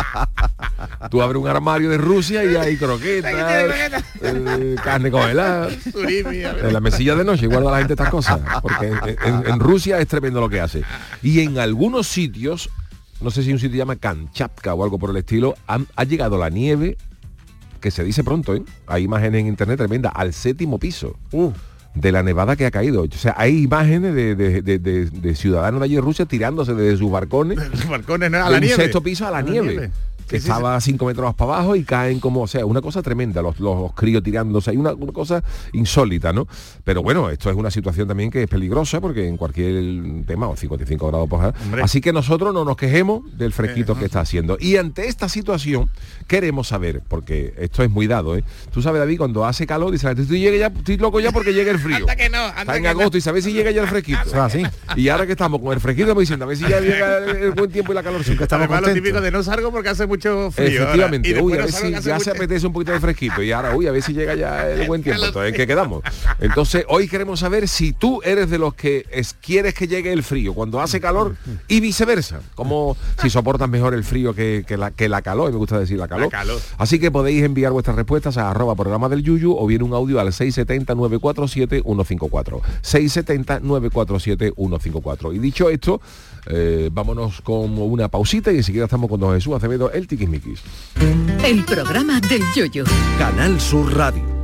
Tú abres un armario de Rusia y hay croquetas, eh, carne congelada. En la mesilla de noche guarda la gente estas cosas. Porque en, en, en Rusia es tremendo lo que hace. Y en algunos sitios, no sé si un sitio se llama Kamchatka o algo por el estilo, han, ha llegado la nieve, que se dice pronto, ¿eh? Hay imágenes en internet tremendas, al séptimo piso uh. de la nevada que ha caído. O sea, hay imágenes de, de, de, de, de ciudadanos de allí de Rusia tirándose desde sus balcones, de sus balcones no, a de la un nieve. sexto piso a la, a nieve. La nieve. Que sí, estaba sí, cinco metros para abajo y caen como, o sea, una cosa tremenda, los, los críos tirándose, hay una, una cosa insólita, ¿no? Pero bueno, esto es una situación también que es peligrosa porque en cualquier tema, o cincuenta y cinco grados por pues, así que nosotros no nos quejemos del fresquito eh, que está haciendo. Y ante esta situación queremos saber, porque esto es muy dado, ¿eh? Tú sabes, David, cuando hace calor, dice, estoy, llegue ya, estoy loco ya porque llegue el frío. Anda que no, anda está en que agosto no. Y sabes si llega ya el fresquito. Ah, ¿sí? Y ahora que estamos con el fresquito, me diciendo, a ver si ya llega el, el buen tiempo y la calor. Sí, que estamos lo típico de no salgo porque hace mucho frío. Efectivamente, uy, a ver si ya se apetece un poquito de fresquito y ahora, uy, a ver si llega ya el buen tiempo. Entonces, ¿en qué quedamos? Entonces, hoy queremos saber si tú eres de los que es, quieres que llegue el frío cuando hace calor y viceversa, como si soportas mejor el frío que, que, la, que la calor, me gusta decir la calor. la calor. Así que podéis enviar vuestras respuestas a arroba programa del Yuyu o bien un audio al seis siete cero, nueve cuatro siete, uno cinco cuatro. seis siete cero, nueve cuatro siete, uno cinco cuatro. Y dicho esto, eh, vámonos con una pausita y enseguida estamos con don Jesús Acevedo, el Tiquismiquis. El programa del Yoyo. Canal Sur Radio.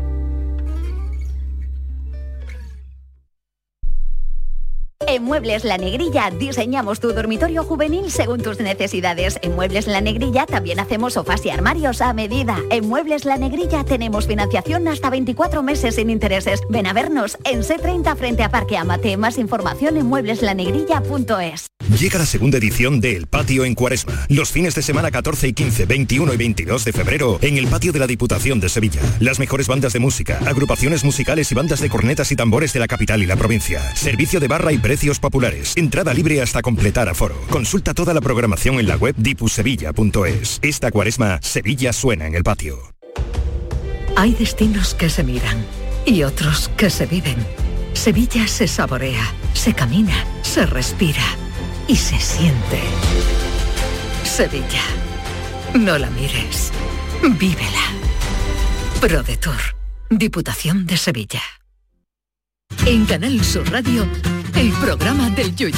En Muebles La Negrilla diseñamos tu dormitorio juvenil según tus necesidades. En Muebles La Negrilla también hacemos sofás y armarios a medida. En Muebles La Negrilla tenemos financiación hasta veinticuatro meses sin intereses. Ven a vernos en C treinta frente a Parque Amate. Más información en muebles la negrilla punto es. Llega la segunda edición de El Patio en Cuaresma. Los fines de semana catorce y quince, veintiuno y veintidós de febrero en el patio de la Diputación de Sevilla. Las mejores bandas de música, agrupaciones musicales y bandas de cornetas y tambores de la capital y la provincia. Servicio de barra y precios populares. Entrada libre hasta completar aforo. Consulta toda la programación en la web dipusevilla punto es. Esta Cuaresma, Sevilla suena en el patio. Hay destinos que se miran y otros que se viven. Sevilla se saborea, se camina, se respira y se siente. Sevilla. No la mires. Vívela. ProDetour. Diputación de Sevilla. En Canal Sur Radio, el programa del Yoyo.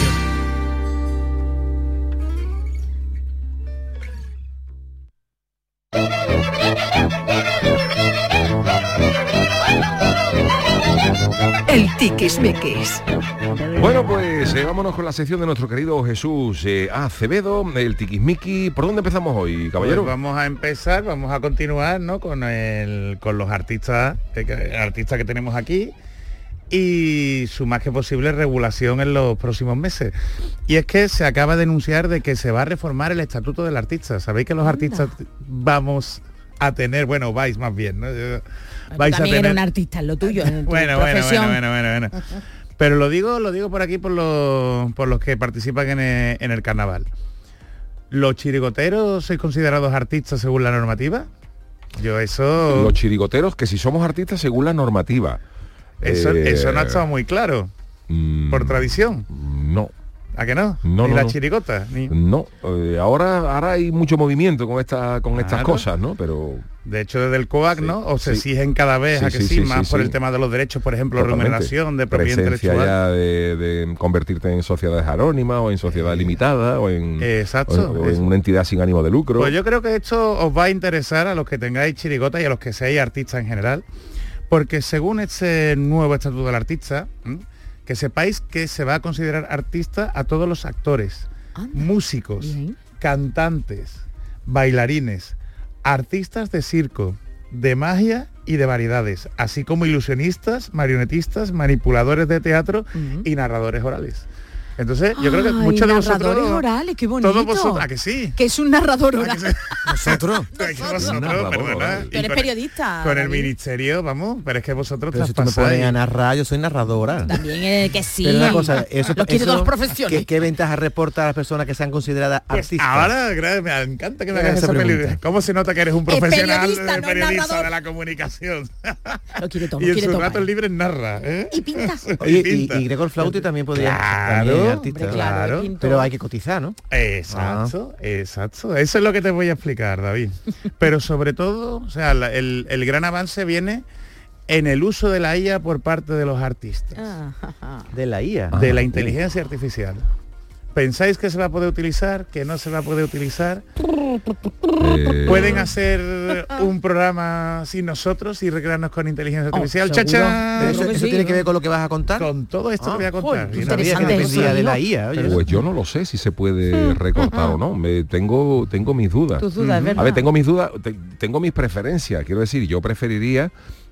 El Tiquismiquis. Bueno, pues eh, vámonos con la sección de nuestro querido Jesús eh, Acevedo, el Tiquismiqui. ¿Por dónde empezamos hoy, caballero? Pues vamos a empezar, vamos a continuar, ¿no? Con el, con los artistas, eh, artistas que tenemos aquí y su más que posible regulación en los próximos meses. Y es que se acaba de anunciar de que se va a reformar el estatuto del artista. Sabéis que los artistas vamos a tener, bueno, vais más bien, ¿no? Vais también a tener... era un artista en lo tuyo, en tu bueno, profesión. bueno, bueno, bueno, bueno. Pero lo digo, lo digo por aquí por los, por los que participan en el, en el carnaval. ¿Los chirigoteros sois considerados artistas según la normativa? Yo eso... Los chirigoteros, que si somos artistas según la normativa. Eso, eh... eso no ha estado muy claro. Mm, por tradición. No. ¿A que no? No, ni no, la no. chirigota. Ni... No. Eh, ahora, ahora hay mucho movimiento con esta, con claro. estas cosas, ¿no? Pero. De hecho, desde el COAC, sí, ¿no? O se sí. exigen cada vez, sí, a que sí, sí, sí más sí, por sí. el tema de los derechos, por ejemplo, totalmente. Remuneración de propiedad Presencia intelectual. Ya de, de convertirte en sociedades anónimas o en sociedad eh, limitada o en, exacto, o en, o en una entidad sin ánimo de lucro. Pues yo creo que esto os va a interesar a los que tengáis chirigota y a los que seáis artistas en general, porque según este nuevo estatuto del artista, ¿m? que sepáis que se va a considerar artista a todos los actores, Anda. músicos, Bien. cantantes, bailarines, artistas de circo, de magia y de variedades, así como ilusionistas, marionetistas, manipuladores de teatro uh-huh. y narradores orales. Entonces, yo Ay, creo que muchos de vosotros... narradores orales, qué bonito. Todos vosotros, ¿a que sí? Que es un narrador oral. ¿Nosotros? Nosotros, perdona. Tú eres periodista. Con el ministerio, vamos, pero es que vosotros pero si tú me pones a narrar, yo soy narrador oral. También es que sí. Pero una cosa, eso, Los quiero todas las profesiones. ¿qué, ¿Qué ventajas reporta a las personas que sean consideradas pues artistas? Ahora, me encanta que me hagas esa pregunta. ¿Cómo se nota que eres un profesional periodista, de no periodista de la comunicación? Lo quiere todo, y en sus ratos libres narra, ¿eh? Y pintas. Oye, y, y Gregor Flauti también podría ser artista. Claro. Pero hay que cotizar, ¿no? Exacto, ah. exacto. Eso es lo que te voy a explicar, David. Pero sobre todo, o sea, la, el, el gran avance viene en el uso de la I A por parte de los artistas. Ah. ¿De la I A? De la inteligencia artificial. ¿Pensáis que se va a poder utilizar? ¿Que no se va a poder utilizar? Eh... ¿Pueden hacer un programa sin nosotros y recrearnos con inteligencia artificial? Oh, ¡Chacha! ¿Eso, eso sí, tiene ¿no? que ver con lo que vas a contar? Con todo esto ah, que voy a contar. Yo sabía que dependía de la I A. Oye. Pues yo no lo sé si se puede recortar o no. Me, tengo, tengo mis dudas. Tus dudas, uh-huh. A ver, tengo mis dudas, te, tengo mis preferencias. Quiero decir, yo preferiría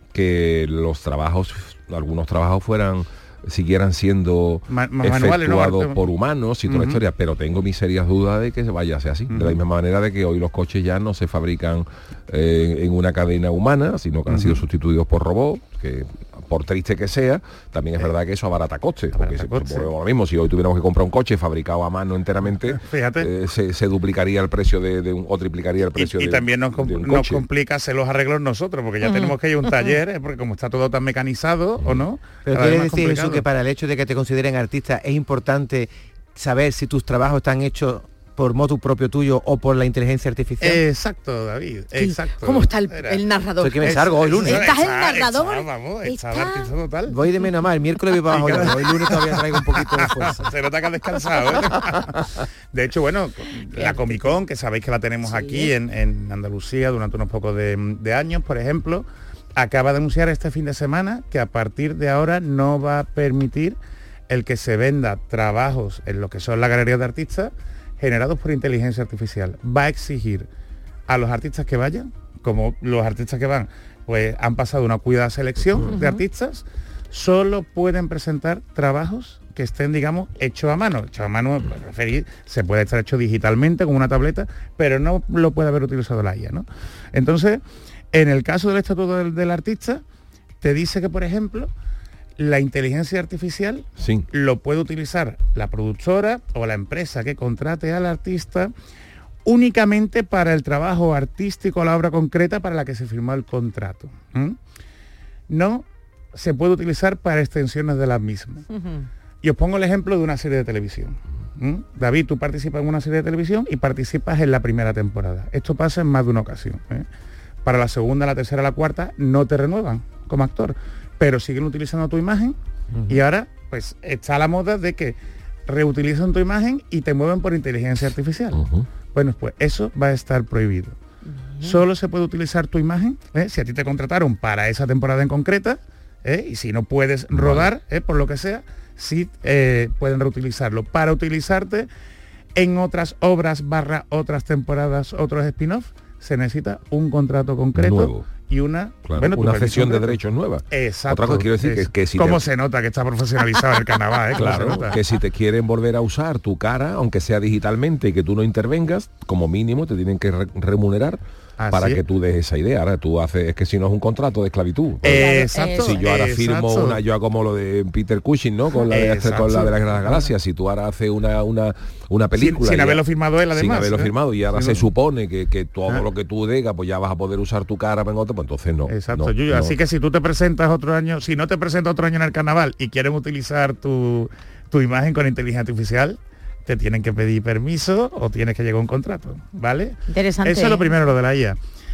que los trabajos, algunos trabajos fueran... siguieran siendo Ma efectuados ¿no? por humanos y toda uh-huh. la historia, pero tengo mis serias dudas de que se vaya a ser así. Uh-huh. De la misma manera de que hoy los coches ya no se fabrican eh, en una cadena humana, sino que han uh-huh. sido sustituidos por robots, que por triste que sea, también es eh, verdad que eso abarata costes, porque si, por lo mismo, si hoy tuviéramos que comprar un coche fabricado a mano enteramente, fíjate, eh, se, se duplicaría el precio de, de un, o triplicaría el precio y, de y también nos, com nos complica hacer los arreglos nosotros, porque ya uh-huh. tenemos que ir a un taller, eh, porque como está todo tan mecanizado, uh-huh. ¿o no? Pero quiere decir eso que para el hecho de que te consideren artista es importante saber si tus trabajos están hechos por motu propio tuyo o por la inteligencia artificial. Exacto, David, exacto. ¿Cómo está el, el narrador? Soy que me salgo hoy lunes. ¿Estás el narrador? Está, vamos, está el artista total. Voy de menos a más, el miércoles voy bajo ya, hoy lunes todavía traigo un poquito de fuerza. Se nota que has descansado, ¿eh? De hecho, bueno, la Comic Con, que sabéis que la tenemos sí. aquí en, en Andalucía durante unos pocos de, de años, por ejemplo, acaba de anunciar este fin de semana que a partir de ahora no va a permitir el que se venda trabajos en lo que son las galerías de artistas generados por inteligencia artificial. Va a exigir a los artistas que vayan, como los artistas que van, pues han pasado una cuidada selección uh-huh. de artistas, solo pueden presentar trabajos que estén, digamos, hechos a mano. Hechos a mano, pues, referir, se puede estar hecho digitalmente con una tableta, pero no lo puede haber utilizado la I A, ¿no? Entonces, en el caso del estatuto del, del artista, te dice que, por ejemplo, la inteligencia artificial sí. lo puede utilizar la productora o la empresa que contrate al artista únicamente para el trabajo artístico, la obra concreta para la que se firmó el contrato. ¿Mm? No se puede utilizar para extensiones de las mismas. Uh-huh. Y os pongo el ejemplo de una serie de televisión. ¿Mm? David, tú participas en una serie de televisión y participas en la primera temporada. Esto pasa en más de una ocasión, ¿eh? Para la segunda, la tercera, la cuarta no te renuevan como actor, pero siguen utilizando tu imagen uh-huh. y ahora pues está la moda de que reutilizan tu imagen y te mueven por inteligencia artificial. Uh-huh. Bueno, pues eso va a estar prohibido. Uh-huh. Solo se puede utilizar tu imagen, ¿eh? Si a ti te contrataron para esa temporada en concreta, ¿eh? Y si no puedes uh-huh. rodar, ¿eh? por lo que sea, sí eh, pueden reutilizarlo. Para utilizarte en otras obras barra otras temporadas, otros spin-off, se necesita un contrato concreto. Nuevo. Y una, claro, bueno, una cesión de derechos nueva. Exacto. Otra cosa quiero decir es, que, que si cómo te... se nota que está profesionalizado el carnaval, ¿eh? Claro, que si te quieren volver a usar tu cara, aunque sea digitalmente y que tú no intervengas, como mínimo te tienen que re remunerar Así para es. que tú des esa idea. Ahora tú haces, es que si no es un contrato de esclavitud. Eh, exacto. Si yo ahora exacto. firmo una, yo hago como lo de Peter Cushing, ¿no? Con la de, con la de las galaxias. Si tú ahora haces una, una, una película. Sin, sin haberlo firmado él, además. Sin haberlo ¿eh? firmado. Y ahora sí, se no. supone que, que todo ah. lo que tú digas, pues ya vas a poder usar tu cara en otro, pues entonces no. Exacto. No, yo, no. Así que si tú te presentas otro año, si no te presentas otro año en el carnaval y quieren utilizar tu, tu imagen con inteligencia artificial, te tienen que pedir permiso o tienes que llegar a un contrato, ¿vale? Interesante. Eso es lo primero, lo de la I A.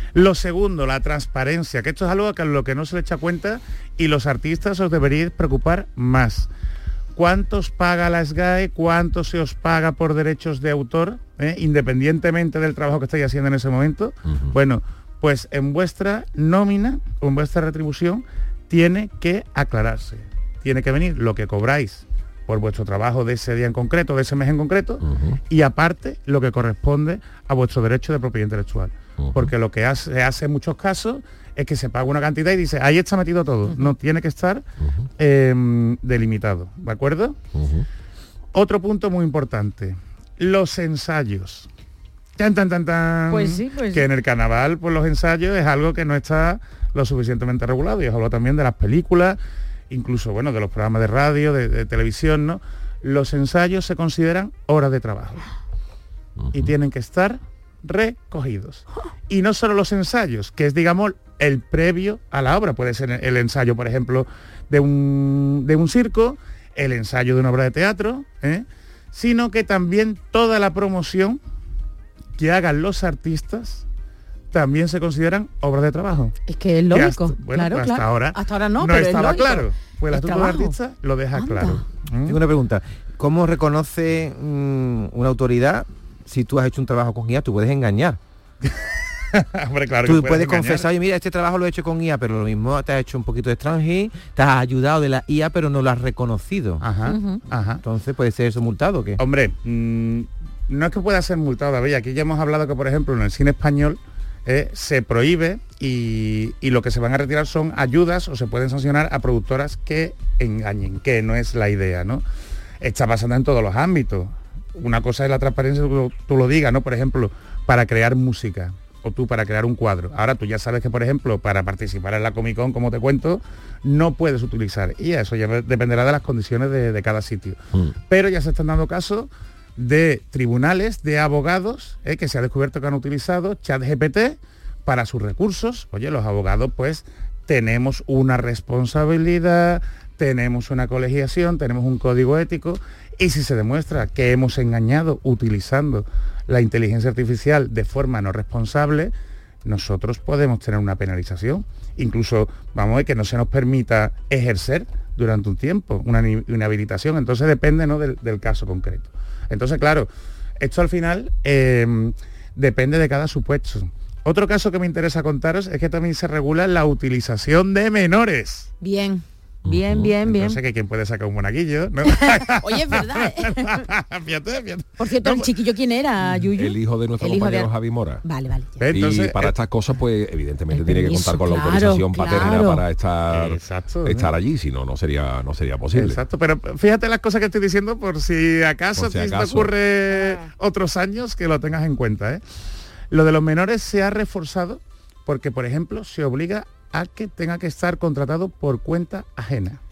Lo segundo, la transparencia, que esto es algo que a lo que no se le echa cuenta y los artistas os deberíais preocupar más. ¿Cuánto os paga la S G A E? ¿Cuánto se os paga por derechos de autor? ¿Eh? Independientemente del trabajo que estáis haciendo en ese momento. Uh-huh. Bueno, pues en vuestra nómina o en vuestra retribución tiene que aclararse. Tiene que venir lo que cobráis por vuestro trabajo de ese día en concreto, de ese mes en concreto, uh-huh. y aparte lo que corresponde a vuestro derecho de propiedad intelectual. Uh-huh. Porque lo que hace, se hace en muchos casos es que se paga una cantidad y dice, ahí está metido todo. Uh-huh. No, tiene que estar uh-huh. eh, delimitado, ¿de acuerdo? Uh-huh. Otro punto muy importante, los ensayos. Tan, tan, tan, tan. Pues sí, pues que sí. en el carnaval, pues los ensayos es algo que no está lo suficientemente regulado. Y os hablo también de las películas, incluso, bueno, de los programas de radio, de, de televisión, ¿no? Los ensayos se consideran horas de trabajo. Uh-huh. Y tienen que estar recogidos. Y no solo los ensayos, que es, digamos, el previo a la obra. Puede ser el ensayo, por ejemplo, de un, de un circo, el ensayo de una obra de teatro, ¿eh? Sino que también toda la promoción que hagan los artistas también se consideran obras de trabajo. Es que es lógico. Hasta, bueno, claro, pues claro. hasta ahora hasta ahora no, no pero estaba es lógico. claro. Pues el Es asunto del trabajo. artista lo deja Anda. claro. ¿Mm? Tengo una pregunta. ¿Cómo reconoce mmm, una autoridad si tú has hecho un trabajo con I A? Tú puedes engañar. Hombre, claro tú que puedes engañar. confesar, oye, mira, este trabajo lo he hecho con I A, pero lo mismo te has hecho un poquito de extranjero, te has ayudado de la I A, pero no lo has reconocido. Ajá, uh-huh. ajá. Entonces, ¿puede ser eso multado o qué? Hombre, mmm, no es que pueda ser multado, David. Aquí ya hemos hablado que, por ejemplo, en el cine español eh, se prohíbe y, y lo que se van a retirar son ayudas o se pueden sancionar a productoras que engañen, que no es la idea, ¿no? Está pasando en todos los ámbitos. Una cosa es la transparencia, tú, tú lo digas, ¿no? Por ejemplo, para crear música o tú para crear un cuadro. Ahora tú ya sabes que, por ejemplo, para participar en la Comic Con, como te cuento, no puedes utilizar I A. Eso ya dependerá de las condiciones de, de cada sitio. Mm. Pero ya se están dando casos de tribunales, de abogados, eh, que se ha descubierto que han utilizado ChatGPT para sus recursos. Oye, los abogados pues tenemos una responsabilidad, tenemos una colegiación, tenemos un código ético, y si se demuestra que hemos engañado utilizando la inteligencia artificial de forma no responsable, nosotros podemos tener una penalización. Incluso, vamos a ver, que no se nos permita ejercer durante un tiempo, una inhabilitación. Entonces depende, ¿no?, del, del caso concreto. Entonces, claro, esto al final eh, depende de cada supuesto. Otro caso que me interesa contaros es que también se regula la utilización de menores. Bien. Bien, bien, bien. No sé que quién puede sacar un monaguillo, ¿no? Oye, es verdad. fíjate, fíjate. Por cierto, ¿el chiquillo quién era, Yuyu? El hijo de nuestro el compañero hijo de... Javi Mora. Vale, vale. Ya. Entonces, y para eh, estas cosas, pues evidentemente tiene que contar con la autorización claro, paterna claro. para estar, Exacto, estar ¿no? allí, si no, no sería, no sería posible. Exacto, pero fíjate las cosas que estoy diciendo por si acaso por si te acaso. ocurre ah. otros años, que lo tengas en cuenta, ¿eh? Lo de los menores se ha reforzado porque, por ejemplo, se obliga a que tenga que estar contratado por cuenta ajena.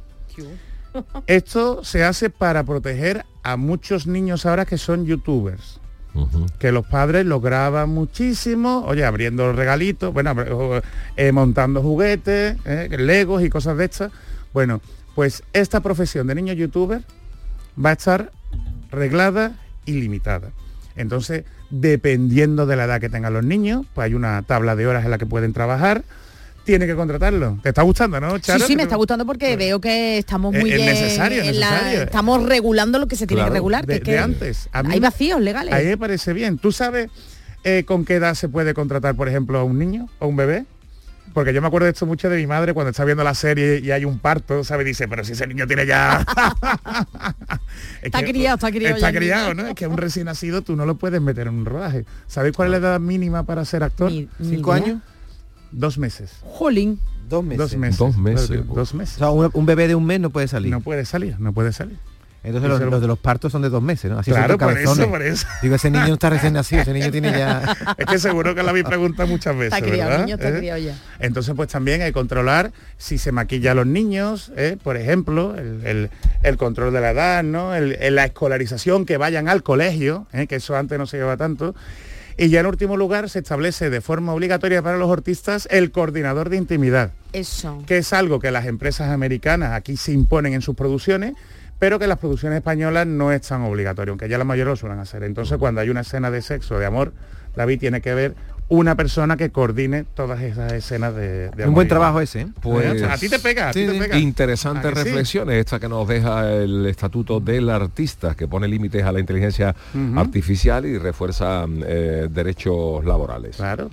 Esto se hace para proteger a muchos niños ahora que son youtubers, uh-huh. que los padres los graban muchísimo, oye, abriendo regalitos, bueno, eh, montando juguetes, eh, legos y cosas de estas. Bueno, pues esta profesión de niño youtuber va a estar reglada y limitada. Entonces, dependiendo de la edad que tengan los niños, pues hay una tabla de horas en la que pueden trabajar. Tiene que contratarlo. ¿Te está gustando, no, Charo? Sí, sí, me está gustando porque pues, veo que estamos muy es bien. Necesario, en la, necesario. Estamos regulando lo que se tiene claro, que regular. De, que, que de antes. A mí, hay vacíos legales. A mí me parece bien. ¿Tú sabes eh, con qué edad se puede contratar, por ejemplo, a un niño o un bebé? Porque yo me acuerdo de esto mucho de mi madre cuando está viendo la serie y hay un parto, ¿sabes? Dice, pero si ese niño tiene ya... está que, criado, está criado. Está criado, ¿no? Es que un recién nacido tú no lo puedes meter en un rodaje. ¿Sabéis cuál es la edad mínima para ser actor? Ni, ¿Cinco ni años? Dos meses. Jolín. Dos meses. Dos meses. Dos meses. Dos, dos meses. O sea, un, un bebé de un mes no puede salir. No puede salir, no puede salir. Entonces los, los de los partos son de dos meses, ¿no? Así claro, son por cabezones. eso, por eso. Digo, ese niño no está recién nacido, ese niño tiene ya... Es que seguro que lo habéis preguntado muchas veces, está criado, ¿verdad? Niño está ¿Eh? criado ya. Entonces, pues también hay que controlar si se maquilla a los niños, ¿eh? Por ejemplo, el, el, el control de la edad, ¿no? El, el, la escolarización, que vayan al colegio, ¿eh? Que eso antes no se llevaba tanto. Y ya en último lugar se establece de forma obligatoria para los artistas el coordinador de intimidad. Eso. Que es algo que las empresas americanas aquí se imponen en sus producciones, pero que las producciones españolas no es tan obligatorio, aunque ya la mayoría lo suelen hacer. Entonces, cuando hay una escena de sexo, de amor, David tiene que ver una persona que coordine todas esas escenas de, de un buen trabajo ese, ¿eh? Pues a ti te pega, a ti sí, te pega. Interesantes reflexiones, sí? Esta que nos deja el Estatuto del Artista, que pone límites a la inteligencia uh-huh. artificial y refuerza eh, derechos laborales. Claro.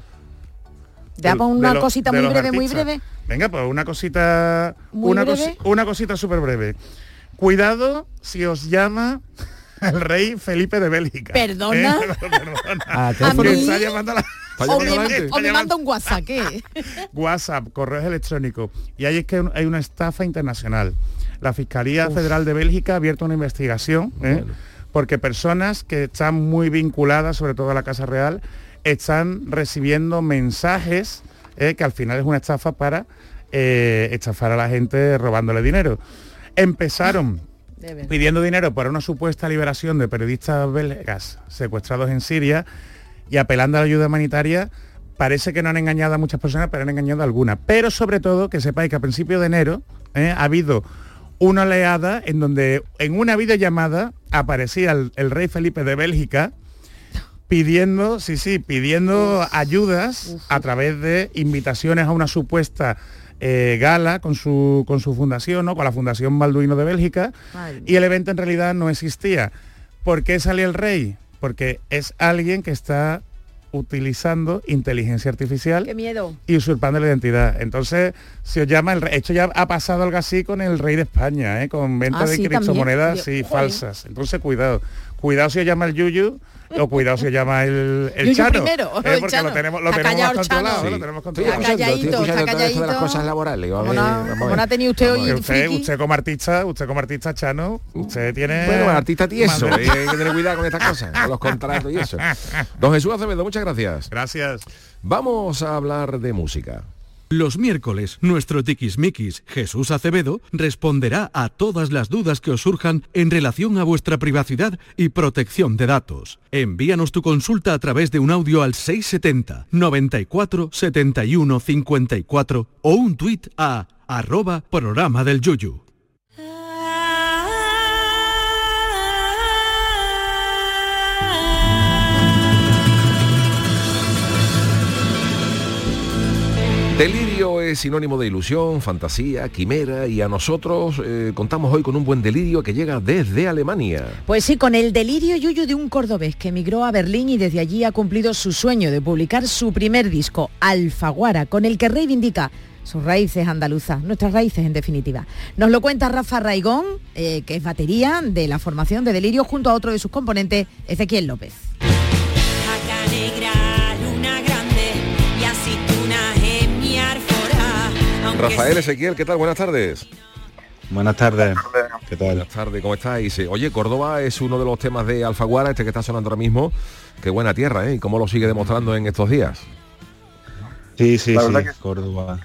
Damos una de cosita de muy breve, artistas. muy breve. Venga, pues una cosita, muy una, breve. Cosi, una cosita súper breve. Cuidado si os llama el rey Felipe de Bélgica. ¿Perdona? ¿Eh? Perdona. ¿A mí? Está llamando a la... O me, o me manda un WhatsApp, ¿qué? WhatsApp, correos electrónicos. Y ahí es que hay una estafa internacional. La Fiscalía Uf. Federal de Bélgica ha abierto una investigación, ¿eh? Bueno. porque personas que están muy vinculadas, sobre todo a la Casa Real, están recibiendo mensajes ¿eh? que al final es una estafa para eh, estafar a la gente robándole dinero. Empezaron Debe. pidiendo dinero para una supuesta liberación de periodistas belgas secuestrados en Siria, y apelando a la ayuda humanitaria. Parece que no han engañado a muchas personas, pero han engañado a algunas. Pero sobre todo, que sepáis que a principios de enero eh, ha habido una oleada en donde en una videollamada aparecía el, el rey Felipe de Bélgica pidiendo, sí, sí, pidiendo uf, ayudas uf. a través de invitaciones a una supuesta eh, gala con su, con su fundación, ¿no? Con la Fundación Balduino de Bélgica. Ay. Y el evento en realidad no existía. ¿Por qué salió el rey? Porque es alguien que está utilizando inteligencia artificial. ¡Qué miedo! Y usurpando la identidad. Entonces, se os llama el rey. Esto ya ha pasado algo así con el rey de España, ¿eh? Con venta ah, de sí, criptomonedas sí, falsas. Entonces, cuidado. Cuidado si os llama el Yuyu o cuidado si os llama el, el Yuyu Chano. Primero, ¿eh? Porque Chano. lo tenemos, lo tenemos más controlado. Sí. Lo tenemos controlado. Está calladito, está calladito. De las cosas laborales. Como no ha tenido usted hoy usted, usted como artista, usted como artista, Chano, usted tiene... Bueno, artista tieso. Hay que tener cuidado con estas cosas, con los contratos y eso. Don Jesús Acevedo, muchas gracias. Gracias. Vamos a hablar de música. Los miércoles, nuestro tiquismiquis, Jesús Acevedo, responderá a todas las dudas que os surjan en relación a vuestra privacidad y protección de datos. Envíanos tu consulta a través de un audio al seis setenta, noventa y cuatro, setenta y uno, cincuenta y cuatro o un tuit a arroba programa del Yuyu. Delirio es sinónimo de ilusión, fantasía, quimera, y a nosotros eh, contamos hoy con un buen delirio que llega desde Alemania. Pues sí, con el delirio Yuyu de un cordobés que emigró a Berlín y desde allí ha cumplido su sueño de publicar su primer disco, Alfaguara, con el que reivindica sus raíces andaluzas, nuestras raíces en definitiva. Nos lo cuenta Rafa Raigón, eh, que es batería de la formación de Delirio, junto a otro de sus componentes, Ezequiel López. Rafael, Ezequiel, ¿qué tal? Buenas tardes. Buenas tardes. ¿Qué tal? Buenas tardes, ¿cómo estáis? Oye, Córdoba es uno de los temas de Alfaguara, este que está sonando ahora mismo. Qué buena tierra, ¿eh? ¿Y cómo lo sigue demostrando en estos días? Sí, sí, sí, que... Córdoba.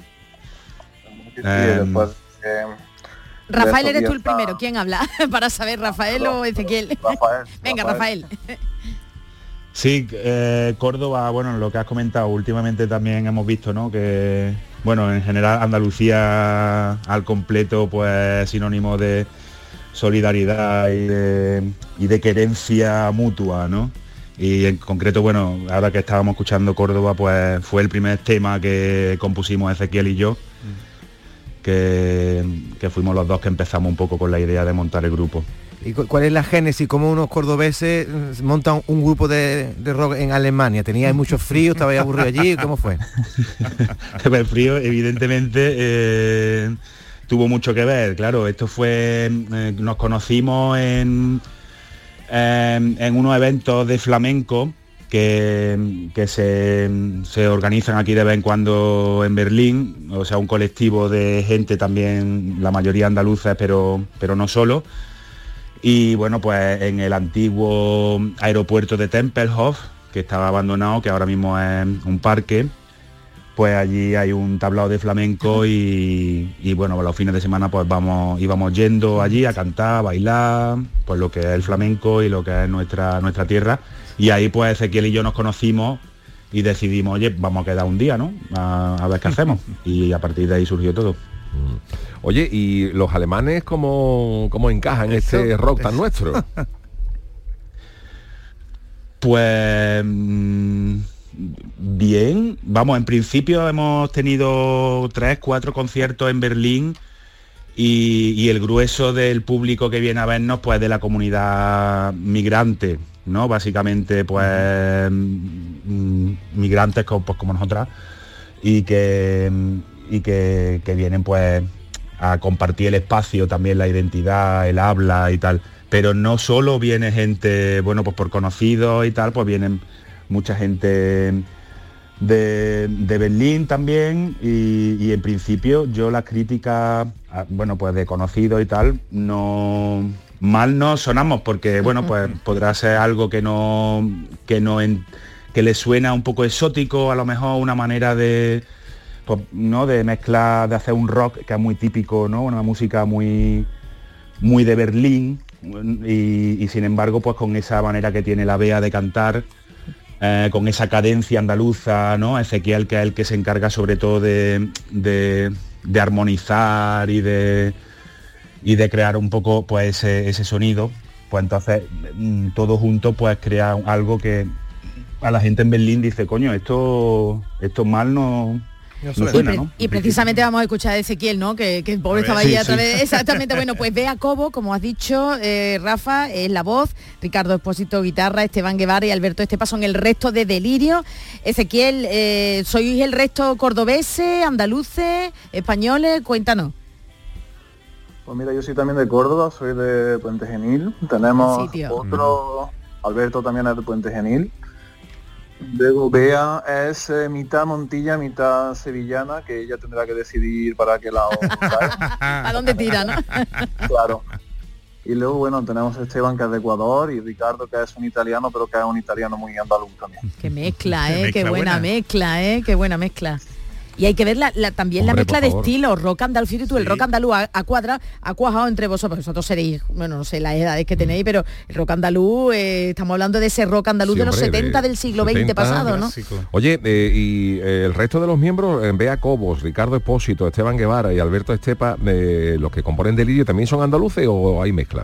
Sí, eh... después, eh... Rafael, eres tú el primero. ¿Quién habla? Para saber, Rafael no, o Ezequiel. Rafael. Venga, Rafael. Rafael. Sí, eh, Córdoba, bueno, lo que has comentado, últimamente también hemos visto, ¿no? Que, bueno, en general Andalucía al completo, pues sinónimo de solidaridad y de, y de querencia mutua, ¿no? Y en concreto, bueno, ahora que estábamos escuchando Córdoba, pues fue el primer tema que compusimos Ezequiel y yo, que, que fuimos los dos que empezamos un poco con la idea de montar el grupo. ¿Y cuál es la génesis? ¿Cómo unos cordobeses montan un grupo de, de rock en Alemania? ¿Teníais mucho frío? ¿Estabais aburrido allí? ¿Cómo fue? El frío, evidentemente, eh, tuvo mucho que ver. Claro, esto fue... Eh, nos conocimos en, eh, en unos eventos de flamenco que, que se, se organizan aquí de vez en cuando en Berlín. O sea, un colectivo de gente también, la mayoría andaluza, pero, pero no solo. Y bueno, pues en el antiguo aeropuerto de Tempelhof, que estaba abandonado, que ahora mismo es un parque, pues allí hay un tablao de flamenco y, y bueno, los fines de semana pues vamos, íbamos yendo allí a cantar, a bailar, pues lo que es el flamenco y lo que es nuestra, nuestra tierra. Y ahí pues Ezequiel y yo nos conocimos y decidimos, oye, vamos a quedar un día, ¿no? A, a ver qué hacemos. Y a partir de ahí surgió todo. Oye, ¿y los alemanes cómo, cómo encajan Eso, este rock tan nuestro? Pues bien, vamos, en principio hemos tenido tres, cuatro conciertos en Berlín y, y el grueso del público que viene a vernos pues de la comunidad migrante, ¿no? Básicamente pues mm, migrantes como, pues, como nosotras y que, y que, que vienen pues a compartir el espacio, también la identidad, el habla y tal. Pero no solo viene gente, bueno, pues por conocidos y tal, pues vienen mucha gente de, de Berlín también y, y en principio yo las críticas, bueno, pues de conocidos y tal, no mal no sonamos porque, bueno, pues podrá ser algo que no, que no en, que le suena un poco exótico, a lo mejor una manera de, pues, ¿no? de mezclar, de hacer un rock que es muy típico, ¿no? Una música muy, muy de Berlín. Y, y sin embargo pues con esa manera que tiene la Bea de cantar, eh, con esa cadencia andaluza, ¿no? Ezequiel, que es el que se encarga sobre todo de, de, de armonizar y de, y de crear un poco pues ese, ese sonido, pues entonces todo junto pues crea algo que a la gente en Berlín dice, coño, esto, esto mal no... No suena, y, pre ¿no? y precisamente vamos a escuchar a Ezequiel, ¿no? Que, que el pobre estaba ahí sí, a través. Sí. Exactamente, bueno, pues Bea Cobo, como has dicho, eh, Rafa, es la voz, Ricardo Espósito, guitarra, Esteban Guevara y Alberto Estepa son el resto de Delirio. Ezequiel, eh, ¿sois el resto cordobeses, andaluces, españoles? Cuéntanos. Pues mira, yo soy también de Córdoba, soy de Puente Genil. Tenemos sí, otro, mm. Alberto también es de Puente Genil. Luego Bea es eh, mitad montilla, mitad sevillana, que ella tendrá que decidir para qué lado a dónde tira, ¿no? Claro. Y luego, bueno, tenemos a Esteban, que es de Ecuador, y Ricardo, que es un italiano, pero que es un italiano muy andaluz también. Qué mezcla, ¿eh? Qué, qué buena, buena mezcla, ¿eh? Qué buena mezcla. Y hay que ver la, la, también Hombre, la mezcla de estilo, rock andaluz, fíjate tú, sí. El rock andaluz a, a cuadra, ha cuajado entre vosotros, vosotros seréis, bueno, no sé las edades que tenéis, pero el rock andaluz, eh, estamos hablando de ese rock andaluz sí, de los hombre, setenta de del siglo setenta, veinte pasado, clásico. ¿No? Oye, eh, y eh, el resto de los miembros, eh, Bea Cobos, Ricardo Espósito, Esteban Guevara y Alberto Estepa, eh, los que componen Delirio, ¿también son andaluces o hay mezclas?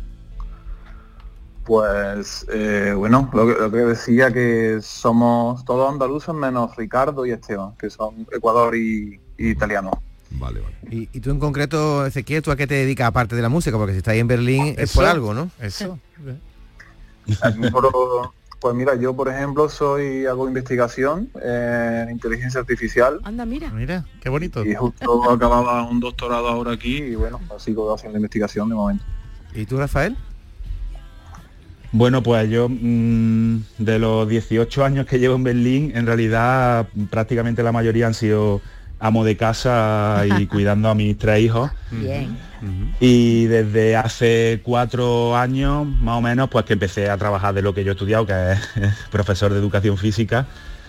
Pues, eh, bueno, lo que, lo que decía que somos todos andaluces menos Ricardo y Esteban, que son Ecuador y, y italianos. Vale, vale. Y, y tú en concreto, Ezequiel, ¿tú a qué te dedicas aparte de la música? Porque si estás ahí en Berlín es por algo, ¿no? Eso. Pues mira, yo por ejemplo soy hago investigación en inteligencia artificial. Anda, mira. Mira, qué bonito. Y justo acababa un doctorado ahora aquí y bueno, sigo haciendo investigación de momento. ¿Y tú, Rafael? Bueno, pues yo mmm, de los dieciocho años que llevo en Berlín, en realidad prácticamente la mayoría han sido amo de casa y cuidando a mis tres hijos. Bien. Y desde hace cuatro años, más o menos, pues que empecé a trabajar de lo que yo he estudiado, que es profesor de educación física,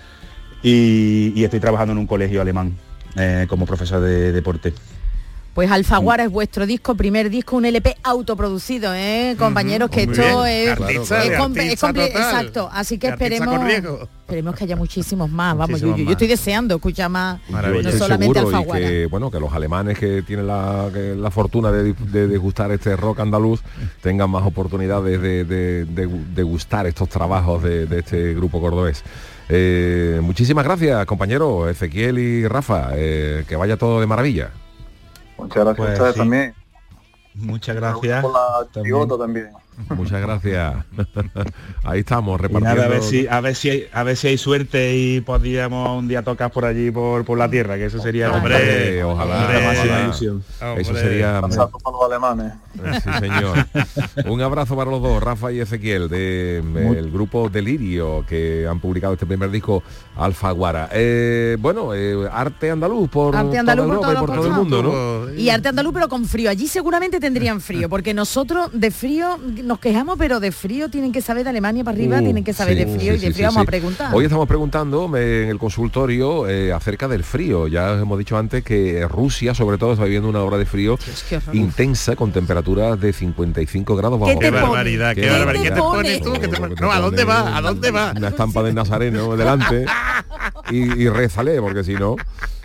y, y estoy trabajando en un colegio alemán eh, como profesor de deporte. Pues Alfaguara es vuestro disco, primer disco, un L P autoproducido, ¿eh, compañeros? Uh-huh. Que esto es, artista, es, es, es exacto, así que esperemos esperemos que haya muchísimos más. Vamos, yo, yo, yo estoy deseando escuchar más, no solamente Alfaguara. Y que, bueno, que los alemanes que tienen la, que la fortuna de, de degustar este rock andaluz tengan más oportunidades de, de, de, de gustar estos trabajos de, de este grupo cordobés. Eh, muchísimas gracias, compañeros Ezequiel y Rafa, eh, que vaya todo de maravilla. Muchas gracias pues a ustedes sí. también. Muchas gracias. Por la chirigota también. Muchas gracias. Ahí estamos repartiendo. Nada, a ver si a ver si hay, a ver si hay suerte y podríamos un día tocar por allí por, por la tierra, que eso sería hombre, ojalá, hombre, ojalá. Ojalá. Ilusión. Hombre. Eso sería para los alemanes. Sí, señor. Un abrazo para los dos, Rafa y Ezequiel, de Muy... el grupo Delirio, que han publicado este primer disco, Alfaguara. Eh, bueno, eh, arte andaluz por arte andaluz toda Europa por, y por todo el mundo, ¿no? Y arte andaluz pero con frío. Allí seguramente tendrían frío, porque nosotros de frío nos quejamos, pero de frío tienen que saber de Alemania para arriba, uh, tienen que saber sí, de frío sí, y de frío sí, vamos sí. a preguntar. Hoy estamos preguntando eh, en el consultorio eh, acerca del frío. Ya os hemos dicho antes que Rusia, sobre todo, está viviendo una hora de frío es intensa con temperaturas de cincuenta y cinco grados bajo. Qué barbaridad, qué, qué barbaridad. ¿Qué te pones tú? ¿Qué te pones? No, ¿a dónde va? ¿A dónde va? Una estampa de Nazareno delante y, y rézale, porque si no...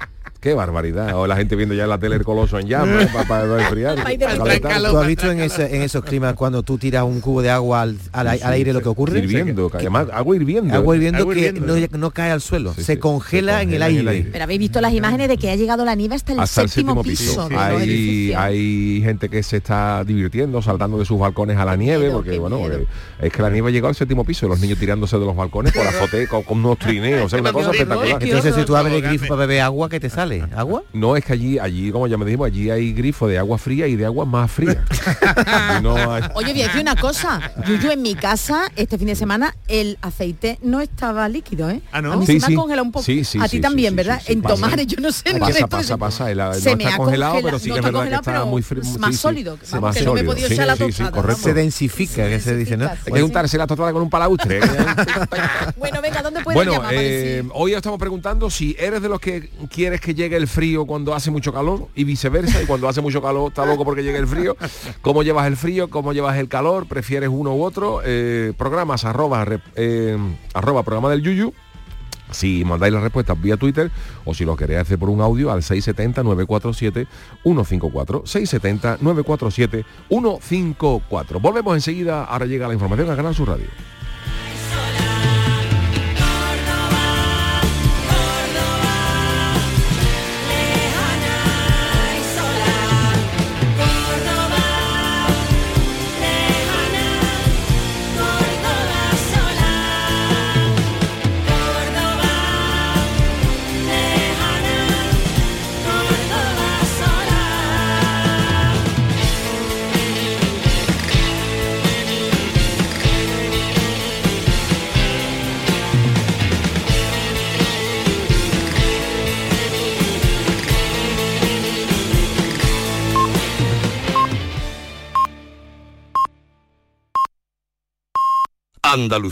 Qué barbaridad. O la gente viendo ya en la tele el Coloso en llamas para, para enfriar. ¿Tú has visto en, ese, en esos climas cuando tú tiras un cubo de agua al, al, al aire lo que ocurre? Hirviendo, que además agua hirviendo. Agua hirviendo Agua que hirviendo. No, no cae al suelo, Sí, se, sí, congela se en el congela aire. en el aire. Pero habéis visto las imágenes de que ha llegado la nieve hasta el, Hasta el séptimo, séptimo piso. piso. de los Hay, edificios. hay gente que se está divirtiendo, saltando de sus balcones a la nieve, porque bueno, eh, es que la nieve ha llegado al séptimo piso y los niños tirándose de los balcones por la azotea con, con unos trineos, o sea, una cosa espectacular. Entonces si tú abres el grifo para beber agua, ¿qué te sale? ¿Agua? No, es que allí, allí como ya me dijimos, allí hay grifo de agua fría y de agua más fría. Allí no hay- Oye, voy a decir una cosa. Yuyu, en mi casa, este fin de semana, el aceite no estaba líquido, ¿eh? Ah, ¿no? A mí Sí, se sí. me ha congelado un poco. Sí, sí, a ti sí, también, sí, ¿verdad? sí, sí, en pasa. Tomares, yo no sé. en qué Pasa, esto- pasa, pasa. El, no se está me ha congelado, congela- pero sí no que es está verdad que congelado, está pero muy frío. más sí, sí. sólido. Sí, Vamos, más que no me he sólido. podido Sí, echar la sí, sí, tostada, correcto. Se densifica, que se dice, ¿no? Hay que untarse la tostada con un palaustre. Bueno, venga, ¿dónde puedes Bueno, llamar? eh, hoy estamos preguntando si eres de los que quieres que llegue el frío cuando hace mucho calor y viceversa, y cuando hace mucho calor está loco porque llegue el frío. ¿Cómo llevas el frío? ¿Cómo llevas el calor? ¿Prefieres uno u otro? Eh, programas arroba, rep- eh, arroba programa del Yuyu. Si mandáis las respuestas vía Twitter o si lo queréis hacer por un audio al seis siete cero, nueve cuatro siete, uno cinco cuatro, seis siete cero, nueve cuatro siete, uno cinco cuatro. Volvemos enseguida, ahora llega la información a Canal Sur Radio. Andalucía.